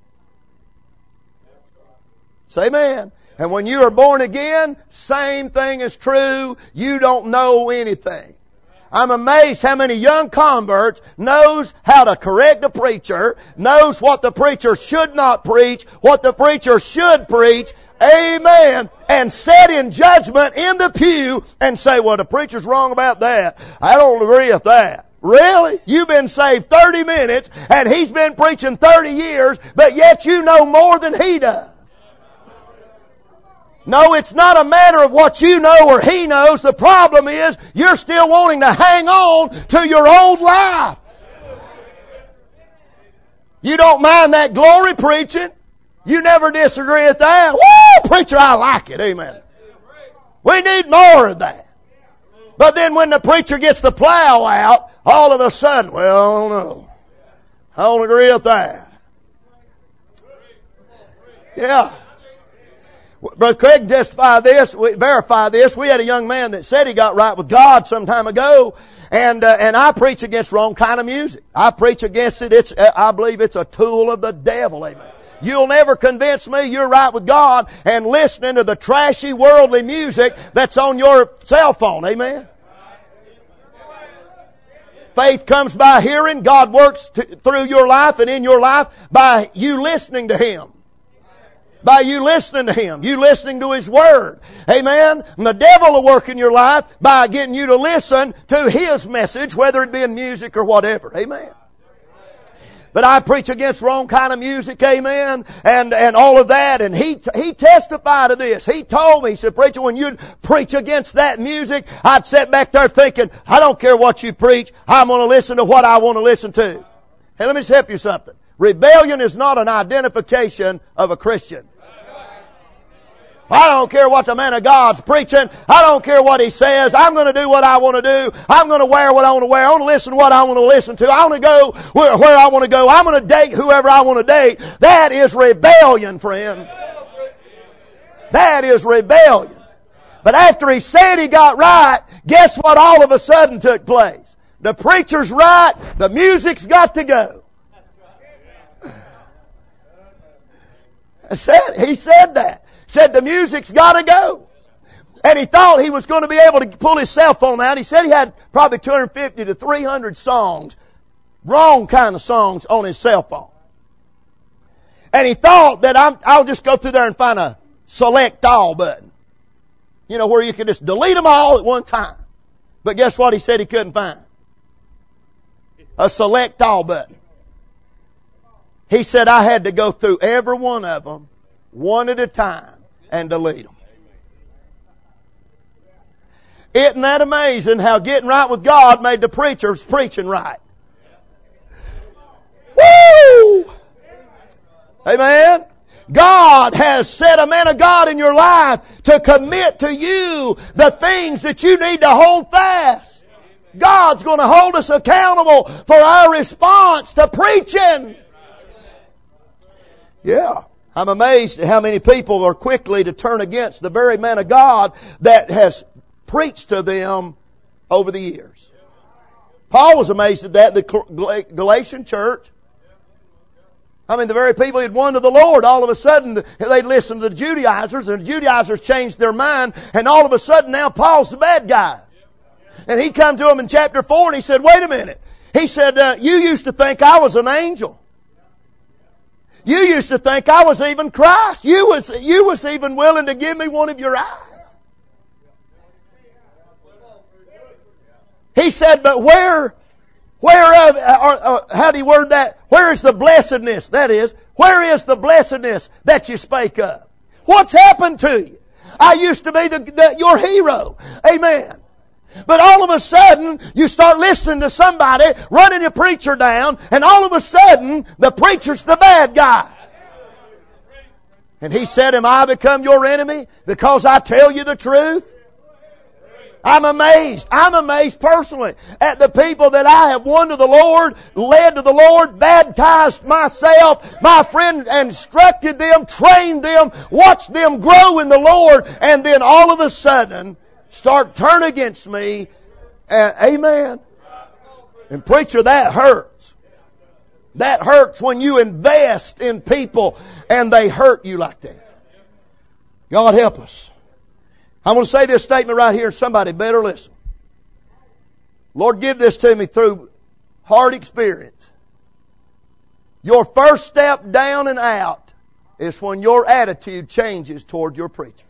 Say amen. And when you are born again, same thing is true. You don't know anything. I'm amazed how many young converts knows how to correct a preacher, knows what the preacher should not preach, what the preacher should preach, amen, and sit in judgment in the pew and say, well, the preacher's wrong about that. I don't agree with that. Really? You've been saved thirty minutes and he's been preaching thirty years, but yet you know more than he does. No, it's not a matter of what you know or he knows. The problem is you're still wanting to hang on to your old life. You don't mind that glory preaching. You never disagree with that. Woo, preacher, I like it. Amen. We need more of that. But then when the preacher gets the plow out, all of a sudden, well, no. I don't agree with that. Yeah. Brother Craig testified this, we verify this. We had a young man that said he got right with God some time ago, and uh, and I preach against wrong kind of music. I preach against it. It's I believe it's a tool of the devil. Amen. You'll never convince me you're right with God and listening to the trashy worldly music that's on your cell phone. Amen. Faith comes by hearing. God works to, through your life and in your life by you listening to Him. By you listening to Him. You listening to His Word. Amen. And the devil will work in your life by getting you to listen to his message, whether it be in music or whatever. Amen. But I preach against wrong kind of music, amen, and, and all of that. And he, he testified to this. He told me, he said, preacher, when you preach against that music, I'd sit back there thinking, I don't care what you preach. I'm going to listen to what I want to listen to. Hey, let me just help you something. Rebellion is not an identification of a Christian. I don't care what the man of God's preaching. I don't care what he says. I'm going to do what I want to do. I'm going to wear what I want to wear. I want to listen to what I want to listen to. I want to go where, where I want to go. I'm going to date whoever I want to date. That is rebellion, friend. That is rebellion. But after he said he got right, guess what all of a sudden took place? The preacher's right. The music's got to go. I said, he said that. Said the music's got to go. And he thought he was going to be able to pull his cell phone out. He said he had probably two hundred fifty to three hundred songs, wrong kind of songs on his cell phone. And he thought that I'm, I'll just go through there and find a select all button. You know, where you can just delete them all at one time. But guess what he said he couldn't find? A select all button. He said I had to go through every one of them, one at a time, and delete them. Isn't that amazing how getting right with God made the preacher's preaching right? Woo! Amen. God has set a man of God in your life to commit to you the things that you need to hold fast. God's going to hold us accountable for our response to preaching. Yeah. I'm amazed at how many people are quickly to turn against the very man of God that has preached to them over the years. Paul was amazed at that, the Galatian church. I mean, the very people he'd won to the Lord, all of a sudden they'd listen to the Judaizers, and the Judaizers changed their mind, and all of a sudden now Paul's the bad guy. And he come to them in chapter four and he said, wait a minute. He said, uh, you used to think I was an angel. You used to think I was even Christ. You was, you was even willing to give me one of your eyes. He said, but where, whereof, or, or, how do you word that? Where is the blessedness? That is, where is the blessedness that you spake of? What's happened to you? I used to be the, the, your hero. Amen. But all of a sudden, you start listening to somebody running your preacher down, and all of a sudden, the preacher's the bad guy. And he said, am I become your enemy because I tell you the truth? I'm amazed. I'm amazed personally at the people that I have won to the Lord, led to the Lord, baptized myself, my friend, instructed them, trained them, watched them grow in the Lord, and then all of a sudden, start turn against me. And, amen. And preacher, that hurts. That hurts when you invest in people and they hurt you like that. God help us. I'm going to say this statement right here. Somebody better listen. Lord, give this to me through hard experience. Your first step down and out is when your attitude changes toward your preacher.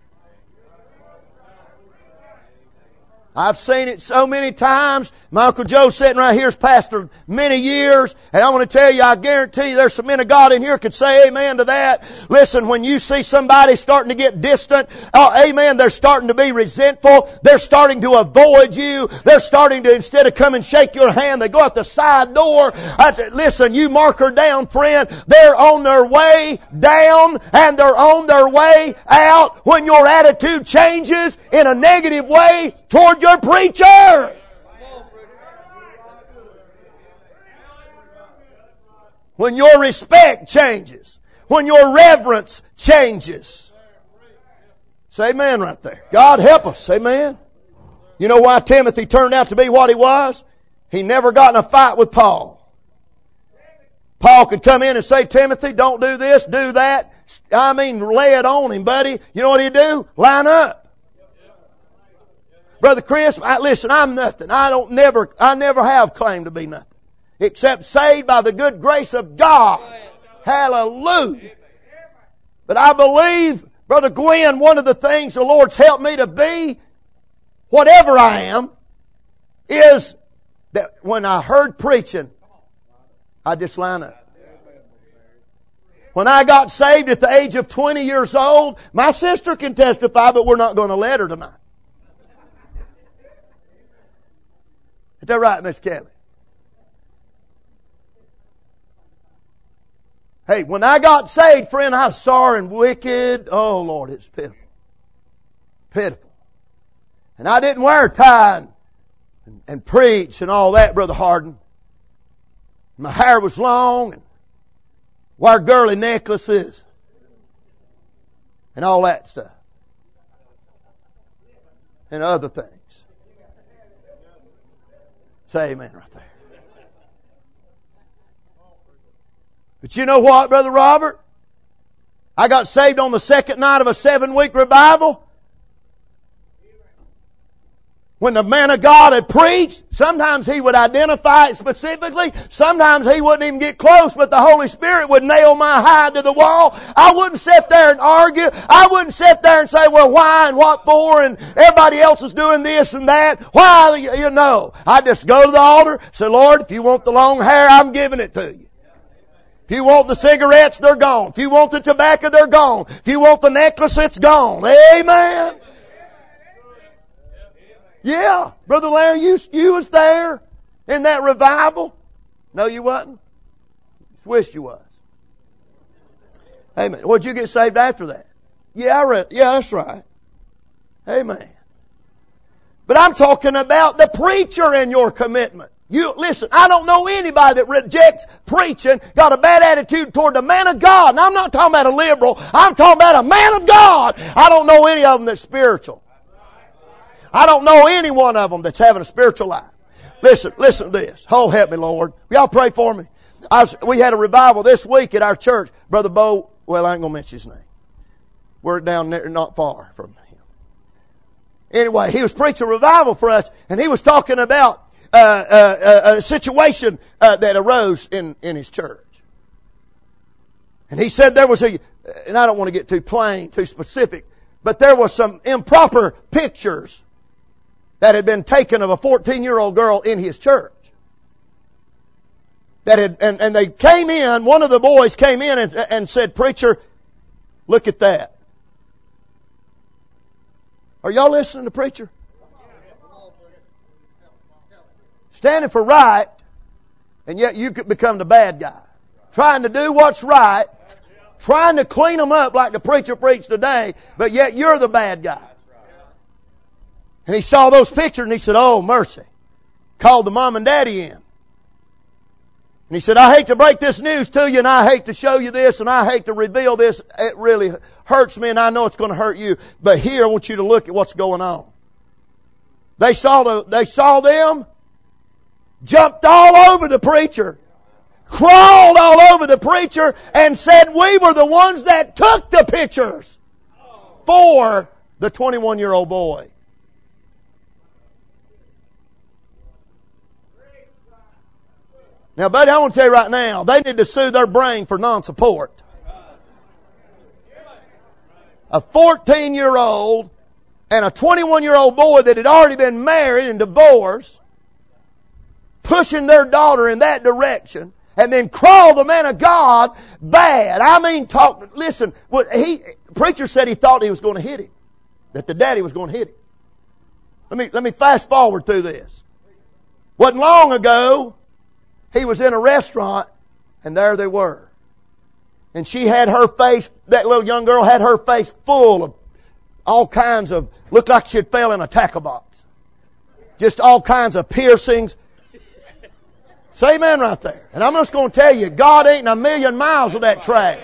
I've seen it so many times. My Uncle Joe sitting right here has pastored many years. And I want to tell you, I guarantee you there's some men of God in here could say amen to that. Listen, when you see somebody starting to get distant, oh, amen, they're starting to be resentful. They're starting to avoid you. They're starting to, instead of come and shake your hand, they go out the side door. I, listen, you mark her down, friend. They're on their way down and they're on their way out when your attitude changes in a negative way toward your preacher. When your respect changes. When your reverence changes. Say amen right there. God help us. Amen. You know why Timothy turned out to be what he was? He never got in a fight with Paul. Paul could come in and say, Timothy, don't do this, do that. I mean, lay it on him, buddy. You know what he'd do? Line up. Brother Chris, I, listen, I'm nothing. I don't never, I never have claimed to be nothing. Except saved by the good grace of God. Hallelujah. But I believe, Brother Gwen, one of the things the Lord's helped me to be, whatever I am, is that when I heard preaching, I just line up. When I got saved at the age of twenty years old, my sister can testify, but we're not going to let her tonight. Is that right, Miss Kelly? Hey, when I got saved, friend, I was sorry and wicked. Oh, Lord, it's pitiful. Pitiful. And I didn't wear a tie and, and, and preach and all that, Brother Hardin. My hair was long and wore girly necklaces and all that stuff. And other things. Say amen right there. But you know what, Brother Robert? I got saved on the second night of a seven-week revival. When the man of God had preached, sometimes he would identify it specifically. Sometimes he wouldn't even get close, but the Holy Spirit would nail my hide to the wall. I wouldn't sit there and argue. I wouldn't sit there and say, well, why and what for, and everybody else is doing this and that. Why, you know. I just go to the altar, say, Lord, if you want the long hair, I'm giving it to you. If you want the cigarettes, they're gone. If you want the tobacco, they're gone. If you want the necklace, it's gone. Amen. Yeah, Brother Larry, you, you was there in that revival. No, you wasn't. Just wished you was. Amen. What'd you get saved after that? Yeah, I read. Yeah, that's right. Amen. But I'm talking about the preacher and your commitment. You listen, I don't know anybody that rejects preaching, got a bad attitude toward the man of God. And I'm not talking about a liberal. I'm talking about a man of God. I don't know any of them that's spiritual. I don't know any one of them that's having a spiritual life. Listen, listen to this. Oh, help me, Lord. Y'all pray for me. I was, we had a revival this week at our church. Brother Bo, well, I ain't going to mention his name. We're down there not far from him. Anyway, he was preaching a revival for us, and he was talking about uh, uh, a situation uh, that arose in, in his church. And he said there was a, and I don't want to get too plain, too specific, but there was some improper pictures that had been taken of a fourteen-year-old girl in his church. That had, and, and they came in, one of the boys came in and, and said, Preacher, look at that. Are y'all listening to Preacher? Standing for right, and yet you could become the bad guy. Trying to do what's right, trying to clean them up like the preacher preached today, but yet you're the bad guy. And he saw those pictures and he said, oh, mercy. Called the mom and daddy in. And he said, I hate to break this news to you, and I hate to show you this, and I hate to reveal this. It really hurts me, and I know it's going to hurt you. But here, I want you to look at what's going on. They saw the, they saw them, jumped all over the preacher, crawled all over the preacher, and said, we were the ones that took the pictures for the twenty-one-year-old boy. Now, buddy, I want to tell you right now, they need to sue their brain for non-support. A fourteen-year-old and a twenty-one-year-old boy that had already been married and divorced, pushing their daughter in that direction, and then crawl the man of God bad. I mean, talk. Listen, he the preacher said he thought he was going to hit him, that the daddy was going to hit him. Let me let me fast forward through this. Wasn't long ago, he was in a restaurant, and there they were. And she had her face, that little young girl had her face full of all kinds of, looked like she had fell in a tackle box. Just all kinds of piercings. Say amen right there. And I'm just going to tell you, God ain't a million miles of that trash.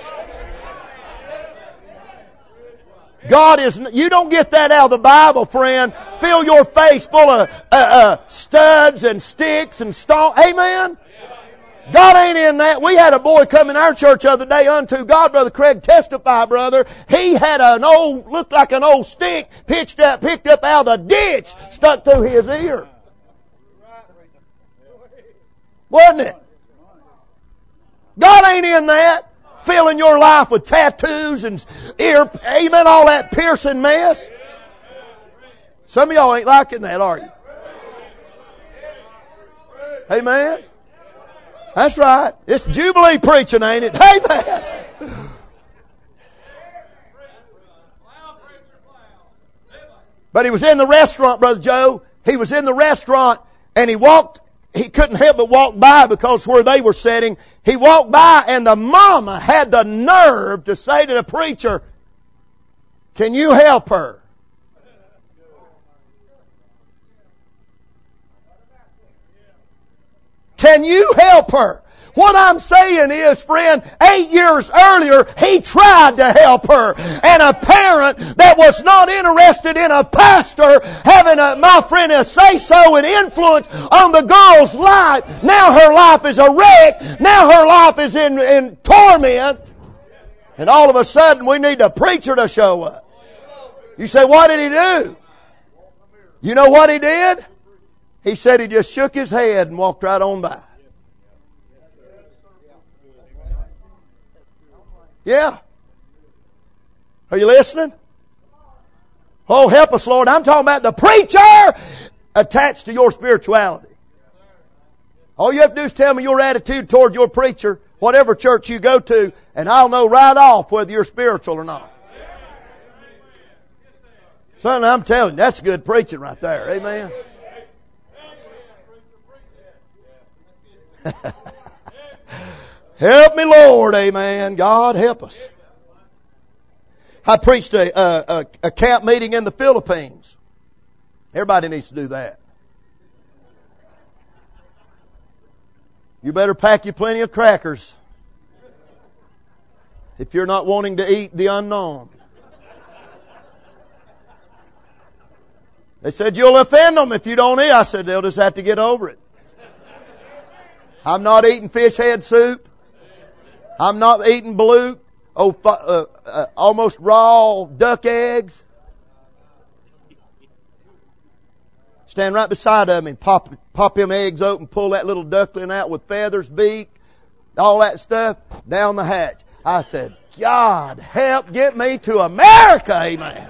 God is, you don't get that out of the Bible, friend. Fill your face full of uh, uh, studs and sticks and stones. Amen? God ain't in that. We had a boy come in our church the other day unto God, Brother Craig, testify, brother. He had an old, looked like an old stick pitched up, picked up out of the ditch, stuck through his ear. Wasn't it? God ain't in that. Filling your life with tattoos and ear, amen, all that piercing mess. Some of y'all ain't liking that, are you? Amen. That's right. It's Jubilee preaching, ain't it? Amen. But he was in the restaurant, Brother Joe. He was in the restaurant and he walked. He couldn't help but walk by because where they were sitting. He walked by and the mama had the nerve to say to the preacher, "Can you help her?" Can you help her? What I'm saying is, friend, eight years earlier, he tried to help her. And a parent that was not interested in a pastor having a, my friend, a say-so and influence on the girl's life. Now her life is a wreck. Now her life is in, in torment. And all of a sudden, we need a preacher to show up. You say, what did he do? You know what he did? He said he just shook his head and walked right on by. Yeah. Are you listening? Oh, help us, Lord. I'm talking about the preacher attached to your spirituality. All you have to do is tell me your attitude toward your preacher, whatever church you go to, and I'll know right off whether you're spiritual or not. Son, I'm telling you, that's good preaching right there. Amen. Help me, Lord. Amen. God, help us. I preached a, a, a camp meeting in the Philippines. Everybody needs to do that. You better pack you plenty of crackers if you're not wanting to eat the unknown. They said, you'll offend them if you don't eat. I said, they'll just have to get over it. I'm not eating fish head soup. I'm not eating blue, oh, uh, uh, almost raw duck eggs. Stand right beside them and pop, pop them eggs open, pull that little duckling out with feathers, beak, all that stuff, down the hatch. I said, God, help get me to America, amen.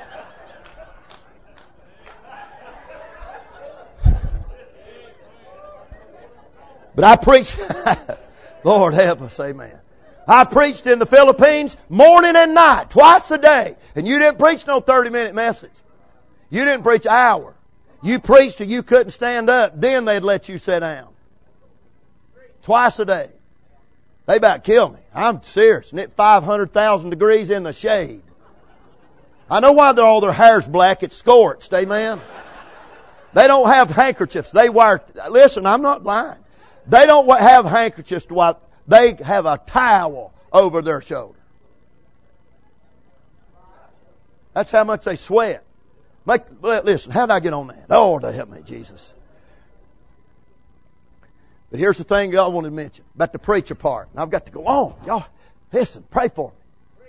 But I preached, Lord help us, amen. I preached in the Philippines morning and night, twice a day. And you didn't preach no thirty minute message. You didn't preach an hour. You preached till you couldn't stand up. Then they'd let you sit down. Twice a day. They about killed me. I'm serious. And at five hundred thousand degrees in the shade. I know why they're all their hair's black. It's scorched, amen. They don't have handkerchiefs. They wear, listen, I'm not lying. They don't have handkerchiefs to wipe. They have a towel over their shoulder. That's how much they sweat. Make, listen, how did I get on that? Lord, help me, Jesus. But here's the thing I wanted to mention about the preacher part. And I've got to go on. Y'all, listen, pray for me.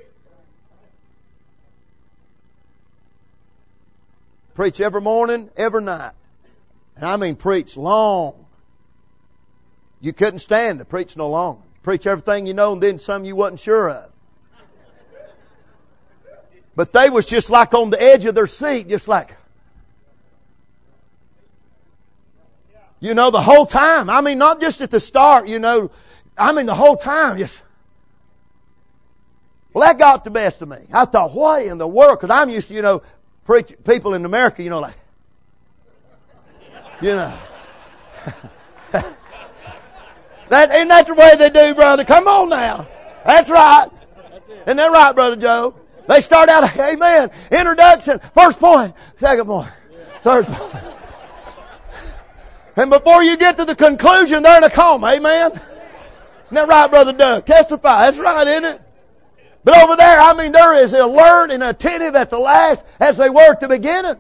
Preach every morning, every night. And I mean preach long. You couldn't stand to preach no longer. Preach everything you know and then some you wasn't sure of. But they was just like on the edge of their seat, just like, you know, the whole time. I mean, not just at the start, you know. I mean, the whole time, just. Well, that got the best of me. I thought, what in the world? Because I'm used to, you know, preach, people in America, you know, like, you know. That, isn't that the way they do, brother? Come on now. That's right. Isn't that right, Brother Joe? They start out, amen, introduction, first point, second point, third point. And before you get to the conclusion, they're in a coma. Amen? Isn't that right, Brother Doug? Testify. That's right, isn't it? But over there, I mean, they're as alert and attentive at the last as they were at the beginning.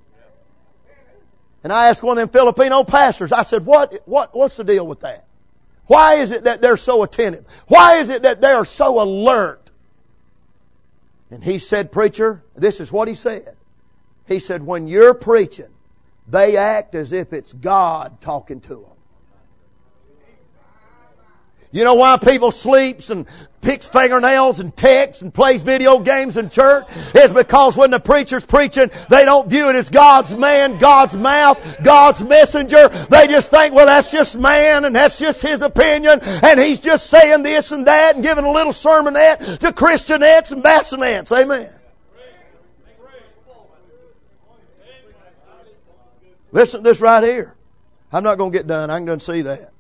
And I asked one of them Filipino pastors, I said, what, what, what's the deal with that? Why is it that they're so attentive? Why is it that they are so alert? And he said, preacher, this is what he said. He said, when you're preaching, they act as if it's God talking to them. You know why people sleeps and picks fingernails and texts and plays video games in church? It's because when the preacher's preaching, they don't view it as God's man, God's mouth, God's messenger. They just think, well, that's just man and that's just his opinion and he's just saying this and that and giving a little sermonette to Christianettes and bassinettes. Amen. Listen to this right here. I'm not going to get done. I can go and see that.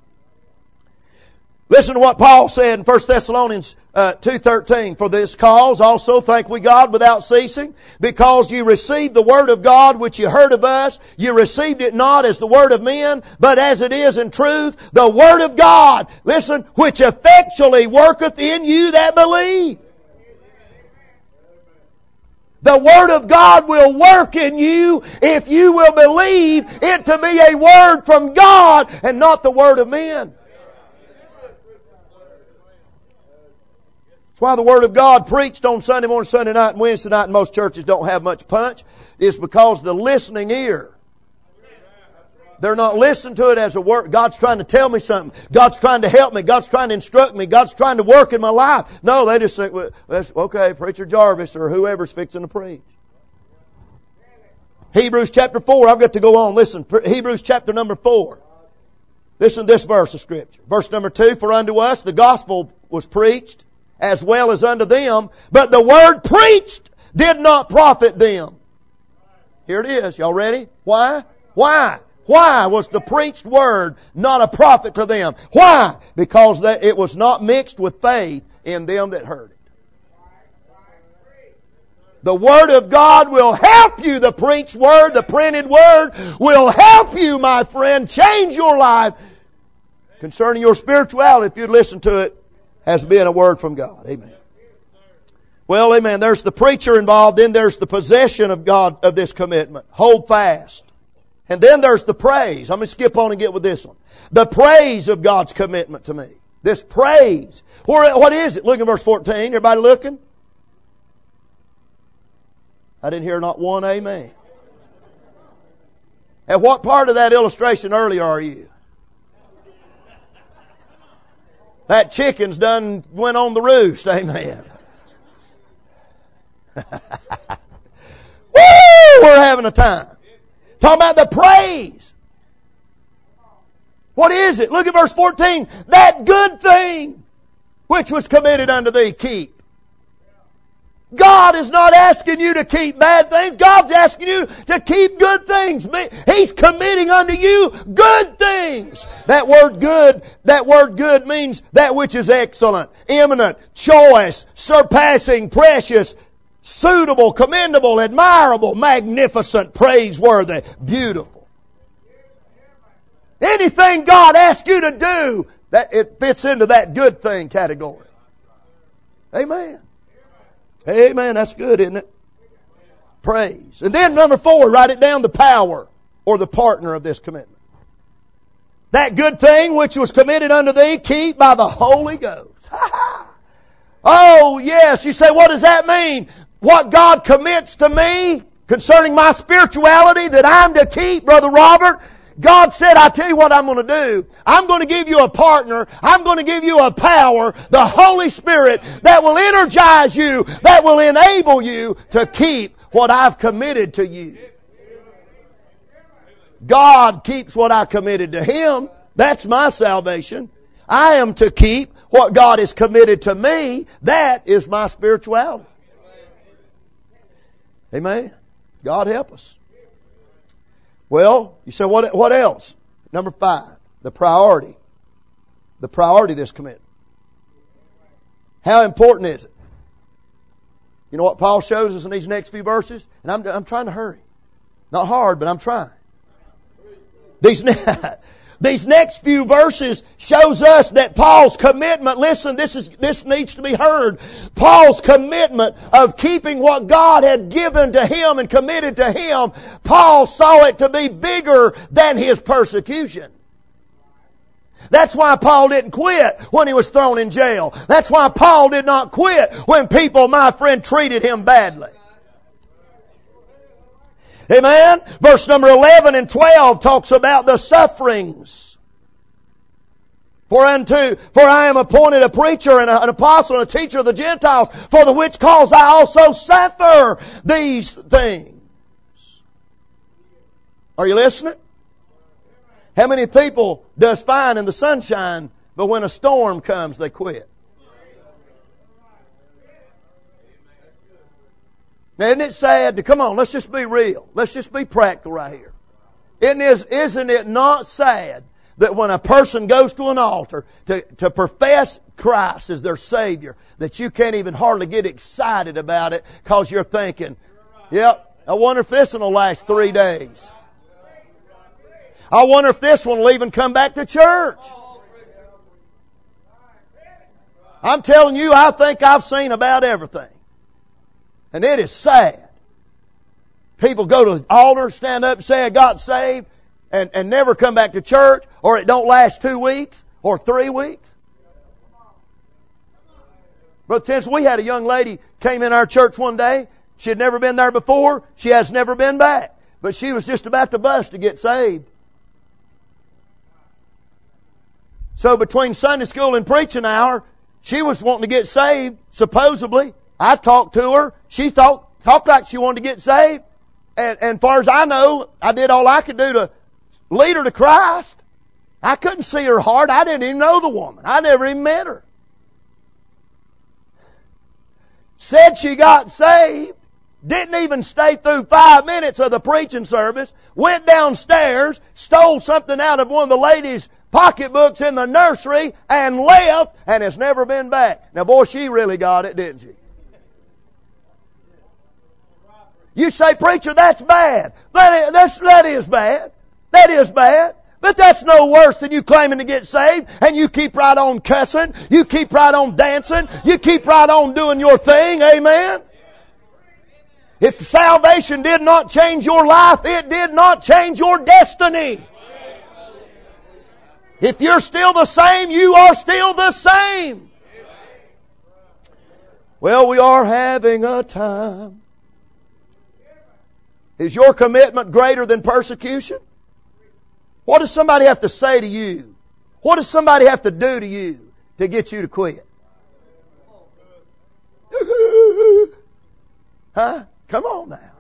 Listen to what Paul said in First Thessalonians uh, two thirteen. For this cause also thank we God without ceasing, because you received the word of God which you heard of us. You received it not as the word of men, but as it is in truth, the word of God. Listen, which effectually worketh in you that believe. The Word of God will work in you if you will believe it to be a word from God and not the word of men. That's why the Word of God preached on Sunday morning, Sunday night, and Wednesday night in most churches don't have much punch. It's because the listening ear, they're not listening to it as a word. God's trying to tell me something. God's trying to help me. God's trying to instruct me. God's trying to work in my life. No, they just think, well, that's, okay, Preacher Jarvis or whoever's fixing to preach. Hebrews chapter four, I've got to go on. Listen, Hebrews chapter number four. Listen to this verse of Scripture. Verse number two, for unto us the gospel was preached as well as unto them, but the word preached did not profit them. Here it is. Y'all ready? Why? Why? Why was the preached word not a profit to them? Why? Because it was not mixed with faith in them that heard it. The Word of God will help you. The preached Word, the printed Word will help you, my friend, change your life concerning your spirituality if you'd listen to it as being a word from God. Amen. Well, amen. There's the preacher involved. Then there's the possession of God, of this commitment. Hold fast. And then there's the praise. I'm going to skip on and get with this one. The praise of God's commitment to me. This praise. What is it? Look at verse fourteen. Everybody looking? I didn't hear not one amen. At what part of that illustration earlier are you? That chicken's done went on the roost. Amen. Woo! We're having a time. Talking about the praise. What is it? Look at verse fourteen. That good thing which was committed unto thee, keep. God is not asking you to keep bad things. God's asking you to keep good things. He's committing unto you good things. That word good, that word good means that which is excellent, eminent, choice, surpassing, precious, suitable, commendable, admirable, magnificent, praiseworthy, beautiful. Anything God asks you to do, that it fits into that good thing category. Amen. Amen. That's good, isn't it? Praise. And then number four, write it down, the power or the partner of this commitment. That good thing which was committed unto thee, keep by the Holy Ghost. Oh, yes. You say, what does that mean? What God commits to me concerning my spirituality that I'm to keep, Brother Robert. God said, I tell you what I'm going to do. I'm going to give you a partner. I'm going to give you a power, the Holy Spirit, that will energize you, that will enable you to keep what I've committed to you. God keeps what I committed to Him. That's my salvation. I am to keep what God has committed to me. That is my spirituality. Amen. God help us. Well, you say, what, what else? Number five, the priority. The priority of this commitment. How important is it? You know what Paul shows us in these next few verses? And I'm, I'm trying to hurry. Not hard, but I'm trying. These, these next few verses shows us that Paul's commitment, listen, this is, this needs to be heard. Paul's commitment of keeping what God had given to him and committed to him, Paul saw it to be bigger than his persecution. That's why Paul didn't quit when he was thrown in jail. That's why Paul did not quit when people, my friend, treated him badly. Amen? Verse number eleven and twelve talks about the sufferings. For unto, for I am appointed a preacher and an apostle and a teacher of the Gentiles, for the which cause I also suffer these things. Are you listening? How many people does fine in the sunshine, but when a storm comes, they quit? Now, isn't it sad to, come on, let's just be real. Let's just be practical right here. Isn't it, isn't it not sad that when a person goes to an altar to, to profess Christ as their Savior, that you can't even hardly get excited about it because you're thinking, yep, I wonder if this one will last three days. I wonder if this one will even come back to church. I'm telling you, I think I've seen about everything. And it is sad. People go to the altar, stand up and say, I got saved, and, and never come back to church, or it don't last two weeks, or three weeks. Brother Tennis, we had a young lady came in our church one day. She had never been there before. She has never been back. But she was just about to bust to get saved. So between Sunday school and preaching hour, she was wanting to get saved, supposedly. I talked to her. She thought, talked like she wanted to get saved. And, and as far as I know, I did all I could do to lead her to Christ. I couldn't see her heart. I didn't even know the woman. I never even met her. Said she got saved. Didn't even stay through five minutes of the preaching service. Went downstairs, stole something out of one of the ladies' pocketbooks in the nursery and left, and has never been back. Now, boy, she really got it, didn't she? You say, preacher, that's bad. That is, that's, that is bad. That is bad. But that's no worse than you claiming to get saved and you keep right on cussing. You keep right on dancing. You keep right on doing your thing. Amen? If salvation did not change your life, it did not change your destiny. If you're still the same, you are still the same. Well, we are having a time. Is your commitment greater than persecution? What does somebody have to say to you? What does somebody have to do to you to get you to quit? Huh? Come on now.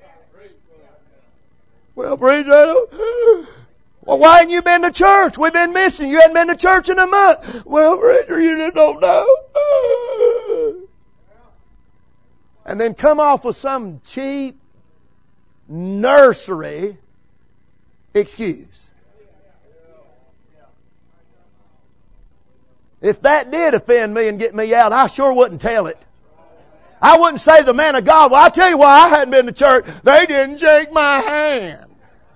Well, preacher, well, why haven't you been to church? We've been missing. You hadn't been to church in a month. Well, preacher, you just don't know. And then come off with some cheap nursery excuse. If that did offend me and get me out, I sure wouldn't tell it. I wouldn't say the man of God, well, I'll tell you why I hadn't been to church. They didn't shake my hand.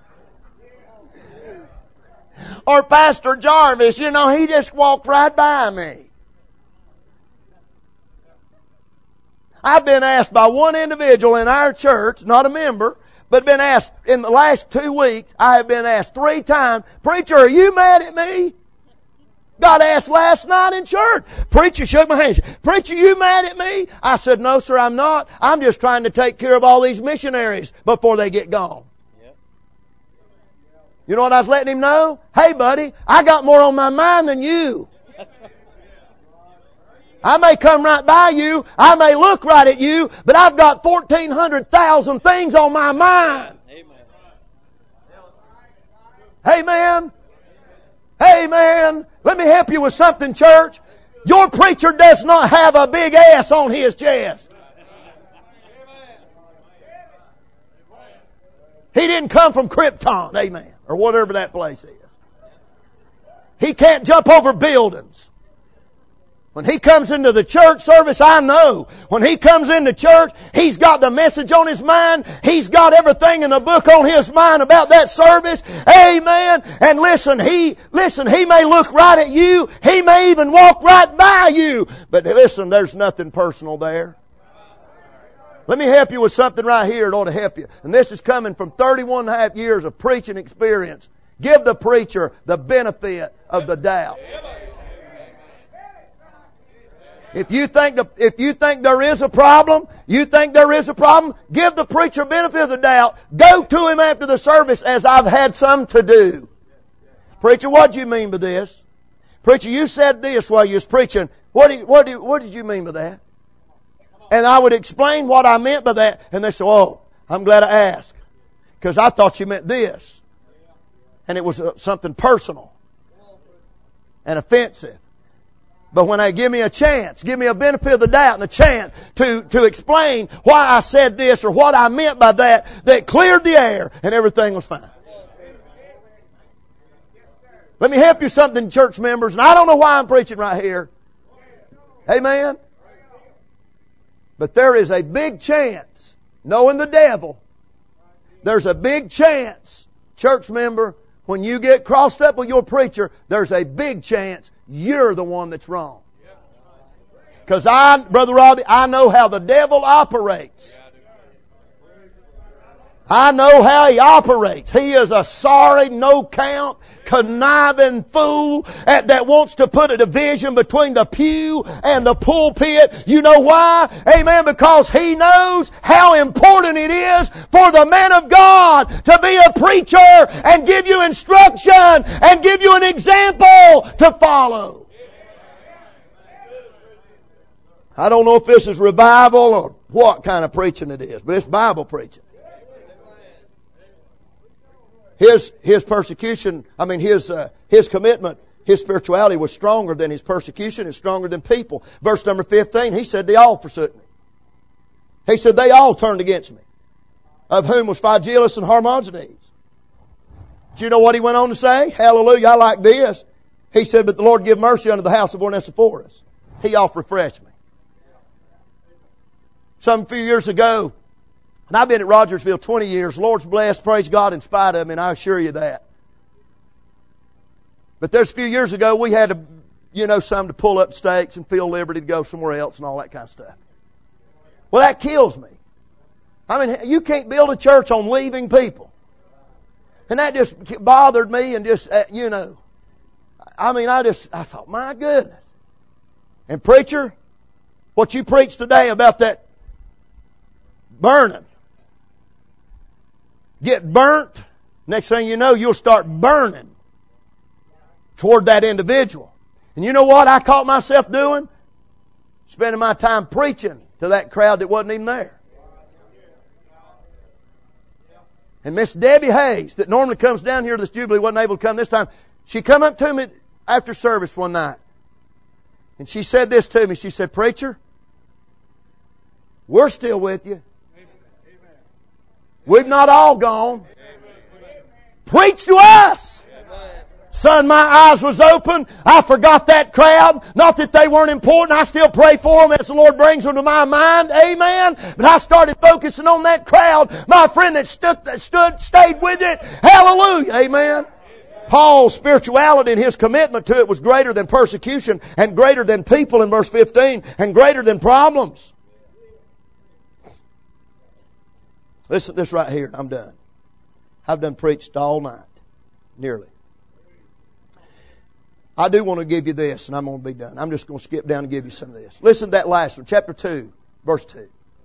Or Pastor Jarvis, you know, he just walked right by me. I've been asked by one individual in our church, not a member, but been asked in the last two weeks, I have been asked three times, preacher, are you mad at me? Got asked last night in church. Preacher shook my hand. Preacher, you mad at me? I said, no, sir, I'm not. I'm just trying to take care of all these missionaries before they get gone. Yep. You know what I was letting him know? Hey, buddy, I got more on my mind than you. I may come right by you. I may look right at you, but I've got fourteen hundred thousand things on my mind. Amen. Amen. Let me help you with something, church. Your preacher does not have a big ass on his chest. He didn't come from Krypton, amen, or whatever that place is. He can't jump over buildings. When he comes into the church service, I know. When he comes into church, he's got the message on his mind. He's got everything in the book on his mind about that service. Amen. And listen, he, listen, he may look right at you. He may even walk right by you. But listen, there's nothing personal there. Let me help you with something right here. It ought to help you. And this is coming from thirty-one and a half years of preaching experience. Give the preacher the benefit of the doubt. If you think the, if you think there is a problem, you think there is a problem, give the preacher benefit of the doubt. Go to him after the service, as I've had some to do. Preacher, what do you mean by this? Preacher, you said this while you was preaching. What do you, what do you, what did you mean by that? And I would explain what I meant by that, and they said, "Oh, I'm glad I asked, because I thought you meant this," and it was something personal and offensive. But when they give me a chance, give me a benefit of the doubt and a chance to, to explain why I said this or what I meant by that, that cleared the air and everything was fine. Let me help you something, church members, and I don't know why I'm preaching right here. Amen? But there is a big chance, knowing the devil, there's a big chance, church member, when you get crossed up with your preacher, there's a big chance you're the one that's wrong. Because I, Brother Robbie, I know how the devil operates. I know how he operates. He is a sorry, no-count, conniving fool that wants to put a division between the pew and the pulpit. You know why? Amen. Because he knows how important it is for the man of God to be a preacher and give you instruction and give you an example to follow. I don't know if this is revival or what kind of preaching it is, but it's Bible preaching. His, his persecution, I mean his, uh, his commitment, his spirituality was stronger than his persecution and stronger than people. Verse number fifteen, he said, they all forsook me. He said, they all turned against me. Of whom was Phygellus and Hermogenes. Do you know what he went on to say? Hallelujah, I like this. He said, but the Lord give mercy unto the house of Onesiphorus. He oft refreshed me. Some few years ago, and I've been at Rogersville twenty years. Lord's blessed, praise God in spite of me, and I assure you that. But there's a few years ago, we had to, you know, some to pull up stakes and feel liberty to go somewhere else and all that kind of stuff. Well, that kills me. I mean, you can't build a church on leaving people. And that just bothered me and just, uh, you know, I mean, I just, I thought, my goodness. And preacher, what you preached today about that burning. Get burnt. Next thing you know, you'll start burning toward that individual. And you know what I caught myself doing? Spending my time preaching to that crowd that wasn't even there. And Miss Debbie Hayes, that normally comes down here to this Jubilee, wasn't able to come this time. She come up to me after service one night. And she said this to me. She said, preacher, we're still with you. We've not all gone. Preach to us. Son, my eyes was open. I forgot that crowd. Not that they weren't important. I still pray for them as the Lord brings them to my mind. Amen. But I started focusing on that crowd. My friend that stood, that stood, stayed with it. Hallelujah. Amen. Paul's spirituality and his commitment to it was greater than persecution and greater than people in verse fifteen and greater than problems. Listen to this right here, and I'm done. I've done preached all night, nearly. I do want to give you this, and I'm going to be done. I'm just going to skip down and give you some of this. Listen to that last one, chapter two, verse two.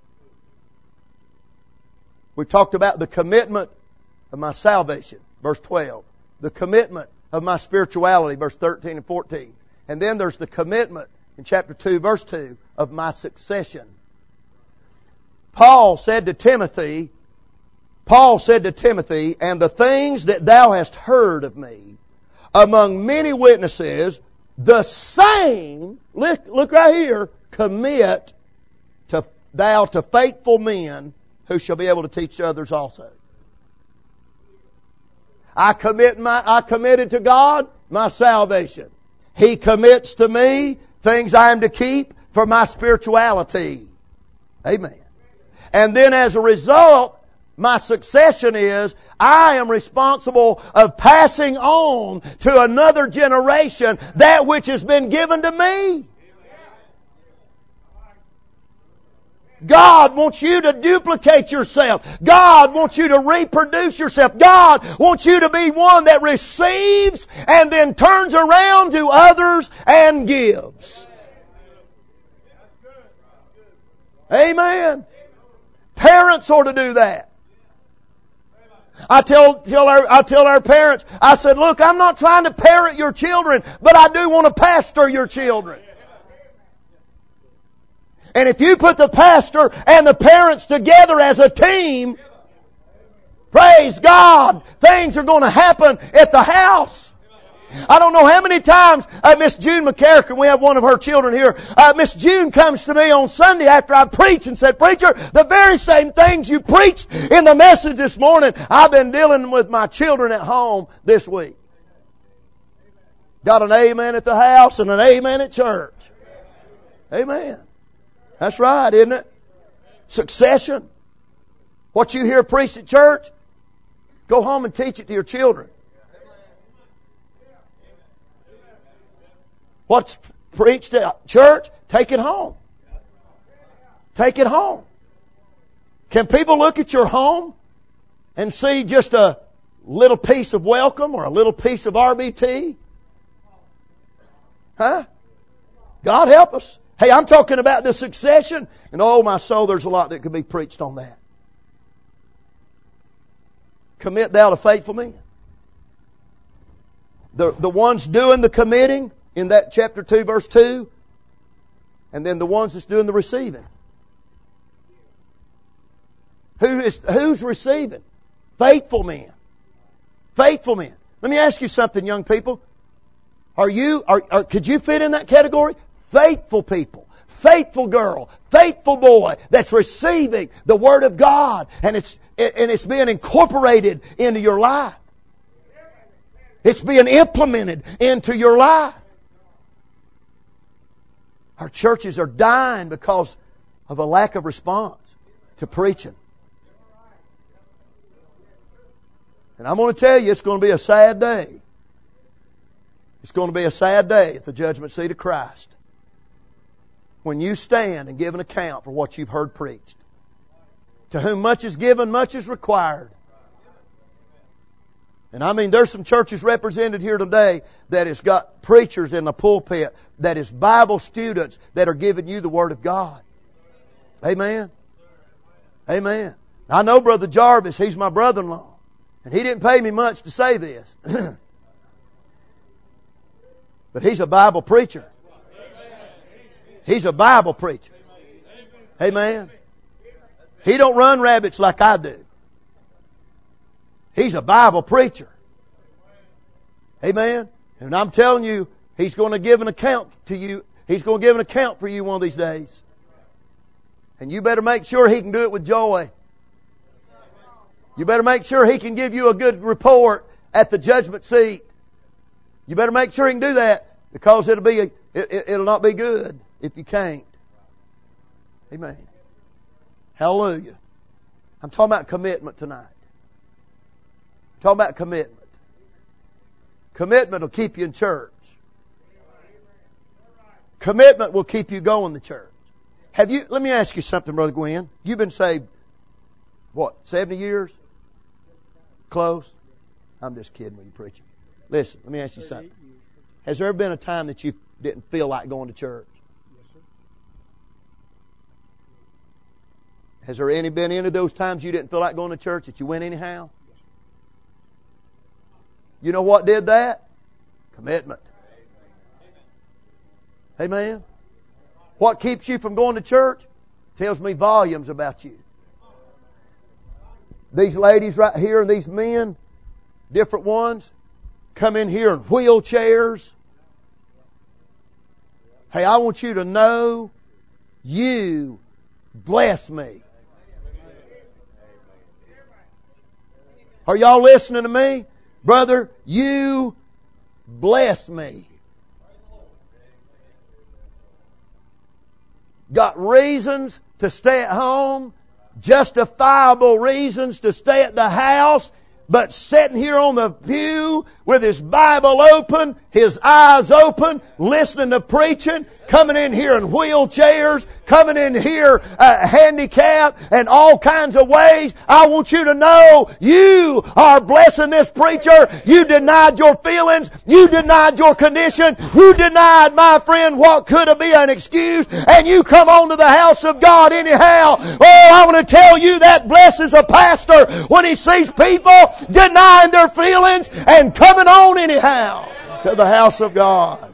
We talked about the commitment of my salvation, verse twelve. The commitment of my spirituality, verse thirteen and fourteen. And then there's the commitment in chapter two, verse two, of my succession. Paul said to Timothy, Paul said to Timothy, and the things that thou hast heard of me among many witnesses, the same, look, look right here, commit to thou to faithful men who shall be able to teach others also. I commit my, I committed to God my salvation. He commits to me things I am to keep for my spirituality. Amen. And then as a result, my succession is I am responsible of passing on to another generation that which has been given to me. God wants you to duplicate yourself. God wants you to reproduce yourself. God wants you to be one that receives and then turns around to others and gives. Amen. Parents ought to do that. I tell, tell our, I tell our parents, I said, look, I'm not trying to parent your children, but I do want to pastor your children. And if you put the pastor and the parents together as a team, praise God, things are going to happen at the house. I don't know how many times uh, Miss June McCarrick, we have one of her children here, uh, Miss June comes to me on Sunday after I preach and said, preacher, the very same things you preached in the message this morning, I've been dealing with my children at home this week. Got an amen at the house and an amen at church. Amen. That's right, isn't it? Succession. What you hear preached at church, go home and teach it to your children. What's preached at church, take it home. Take it home. Can people look at your home and see just a little piece of welcome or a little piece of R B T? Huh? God help us. Hey, I'm talking about the succession. And oh, my soul, there's a lot that could be preached on that. Commit thou to faithful men. The, the ones doing the committing in that chapter two, verse two. And then the ones that's doing the receiving. Who is, who's receiving? Faithful men. Faithful men. Let me ask you something, young people. Are you, are, are, could you fit in that category? Faithful people, faithful girl, faithful boy that's receiving the Word of God and it's and it's being incorporated into your life. It's being implemented into your life. Our churches are dying because of a lack of response to preaching. And I'm going to tell you, it's going to be a sad day. It's going to be a sad day at the judgment seat of Christ, when you stand and give an account for what you've heard preached. To whom much is given, much is required. And I mean, there's some churches represented here today that has got preachers in the pulpit, that is Bible students that are giving you the Word of God. Amen. Amen. I know Brother Jarvis, he's my brother-in-law. And he didn't pay me much to say this. But he's a Bible preacher. He's a Bible preacher. Amen. He don't run rabbits like I do. He's a Bible preacher. Amen. And I'm telling you, he's going to give an account to you. He's going to give an account for you one of these days. And you better make sure he can do it with joy. You better make sure he can give you a good report at the judgment seat. You better make sure he can do that, because it'll be a, it, it'll not be good if you can't. Amen. Hallelujah. I'm talking about commitment tonight. I'm talking about commitment. Commitment will keep you in church. Commitment will keep you going to church. Have you? Let me ask you something, Brother Gwen. You've been saved, what, seventy years? Close? I'm just kidding when you're preaching. Listen, let me ask you something. Has there ever been a time that you didn't feel like going to church? Yes, sir. Has there any been any of those times you didn't feel like going to church that you went anyhow? Yes, sir. You know what did that? Commitment. Amen. What keeps you from going to church tells me volumes about you. These ladies right here and these men, different ones, come in here in wheelchairs. Hey, I want you to know you bless me. Are y'all listening to me? Brother, you bless me. got reasons to stay at home, justifiable reasons to stay at the house, but sitting here on the pew with his Bible open, his eyes open, listening to preaching, coming in here in wheelchairs, coming in here uh, handicapped and all kinds of ways. I want you to know you are blessing this preacher. You denied your feelings. You denied your condition. You denied, my friend, what could have been an excuse. And you come on to the house of God anyhow. Oh, I want to tell you that blesses a pastor when he sees people denying their feelings and coming on anyhow to the house of God.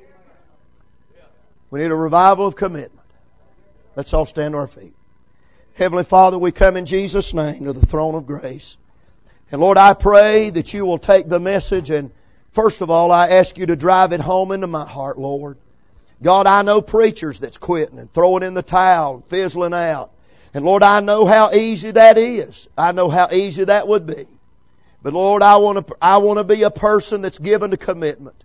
We need a revival of commitment. Let's all stand to our feet. Heavenly Father, we come in Jesus' name to the throne of grace. And Lord, I pray that you will take the message and first of all, I ask you to drive it home into my heart, Lord. God, I know preachers that's quitting and throwing in the towel, and fizzling out. And Lord, I know how easy that is. I know how easy that would be. But Lord, I want to, I want to be a person that's given to commitment.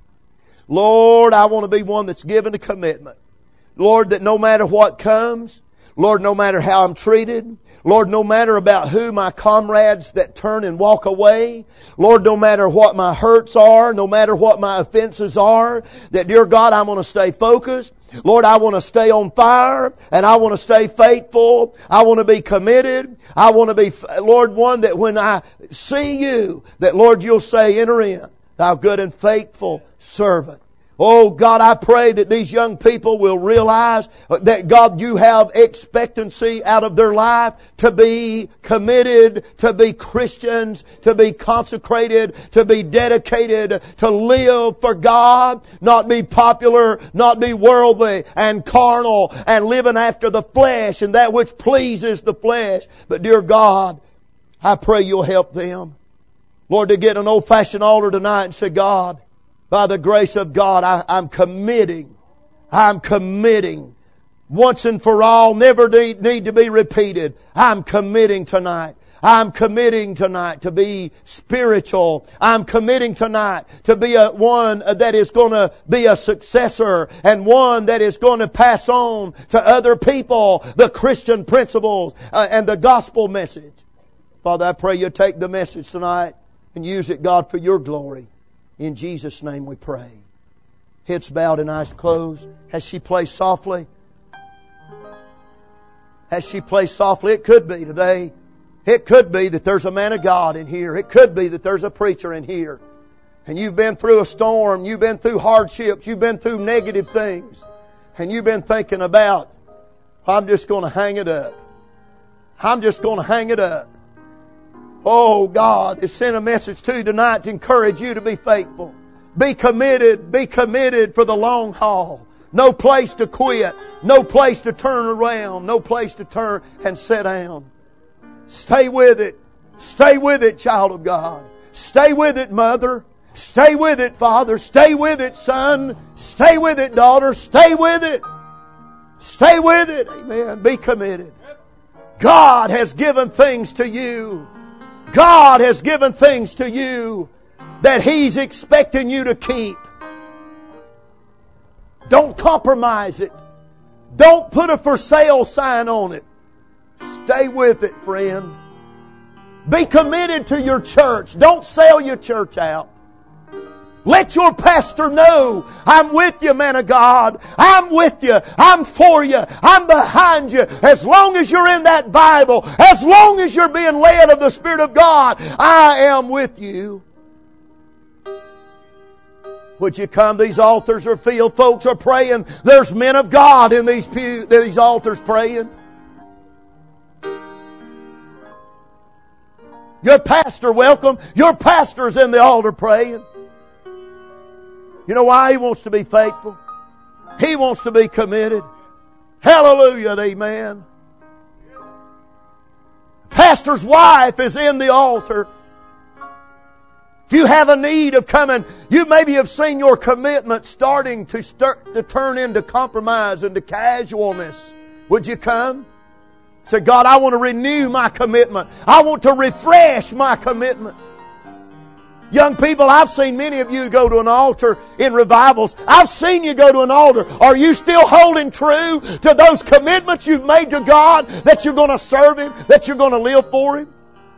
Lord, I want to be one that's given to commitment. Lord, that no matter what comes, Lord, no matter how I'm treated, Lord, no matter about who my comrades that turn and walk away, Lord, no matter what my hurts are, no matter what my offenses are, that dear God, I'm going to stay focused. Lord, I want to stay on fire and I want to stay faithful. I want to be committed. I want to be, Lord, one that when I see you, that Lord, you'll say, enter in, thou good and faithful servant. Oh God, I pray that these young people will realize that God, you have expectancy out of their life to be committed, to be Christians, to be consecrated, to be dedicated, to live for God, not be popular, not be worldly and carnal and living after the flesh and that which pleases the flesh. But dear God, I pray you'll help them. Lord, to get an old-fashioned altar tonight and say, God, by the grace of God, I, I'm committing. I'm committing. Once and for all, never need, need to be repeated. I'm committing tonight. I'm committing tonight to be spiritual. I'm committing tonight to be a one that is going to be a successor and one that is going to pass on to other people the Christian principles uh, and the gospel message. Father, I pray you take the message tonight and use it, God, for your glory. In Jesus' name we pray. Heads bowed and eyes closed. Has she played softly? Has she played softly? It could be today. It could be that there's a man of God in here. It could be that there's a preacher in here. And you've been through a storm. You've been through hardships. You've been through negative things. And you've been thinking about, I'm just going to hang it up. I'm just going to hang it up. Oh, God has sent a message to you tonight to encourage you to be faithful. Be committed. Be committed for the long haul. No place to quit. No place to turn around. No place to turn and sit down. Stay with it. Stay with it, child of God. Stay with it, mother. Stay with it, father. Stay with it, son. Stay with it, daughter. Stay with it. Stay with it. Amen. Be committed. God has given things to you. God has given things to you that He's expecting you to keep. Don't compromise it. Don't put a for sale sign on it. Stay with it, friend. Be committed to your church. Don't sell your church out. Let your pastor know, I'm with you, man of God. I'm with you. I'm for you. I'm behind you. As long as you're in that Bible, as long as you're being led of the Spirit of God, I am with you. Would you come? These altars are filled. Folks are praying. There's men of God in these pew, these altars praying. Your pastor, welcome. Your pastor's in the altar praying. You know why? He wants to be faithful. He wants to be committed. Hallelujah, amen. Pastor's wife is in the altar. If you have a need of coming, you maybe have seen your commitment starting to start to turn into compromise, into casualness. Would you come? Say, God, I want to renew my commitment. I want to refresh my commitment. Young people, I've seen many of you go to an altar in revivals. I've seen you go to an altar. Are you still holding true to those commitments you've made to God, that you're going to serve Him, that you're going to live for Him?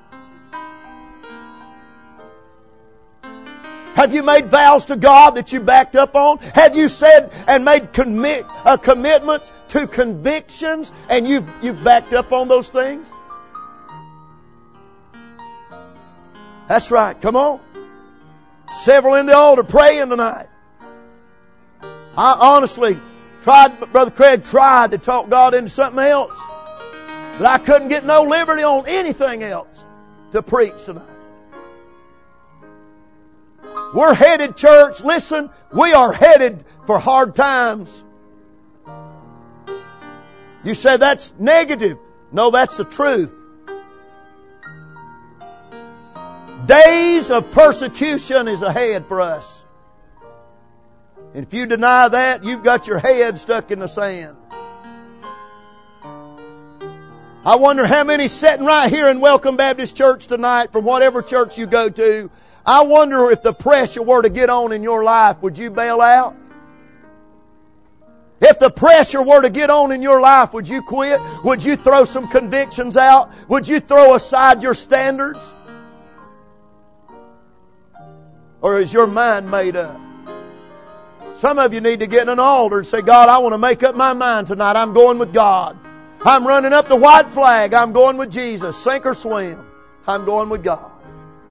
Have you made vows to God that you backed up on? Have you said and made commit, uh, commitments to convictions and you've, you've backed up on those things? That's right. Come on. Several in the altar praying tonight. I honestly tried, Brother Craig tried to talk God into something else. But I couldn't get no liberty on anything else to preach tonight. We're headed, church, listen, we are headed for hard times. You say that's negative. No, that's the truth. Days of persecution is ahead for us. And if you deny that, you've got your head stuck in the sand. I wonder how many sitting right here in Welcome Baptist Church tonight, from whatever church you go to, I wonder if the pressure were to get on in your life, would you bail out? If the pressure were to get on in your life, would you quit? Would you throw some convictions out? Would you throw aside your standards? Or is your mind made up? Some of you need to get in an altar and say, God, I want to make up my mind tonight. I'm going with God. I'm running up the white flag. I'm going with Jesus. Sink or swim. I'm going with God.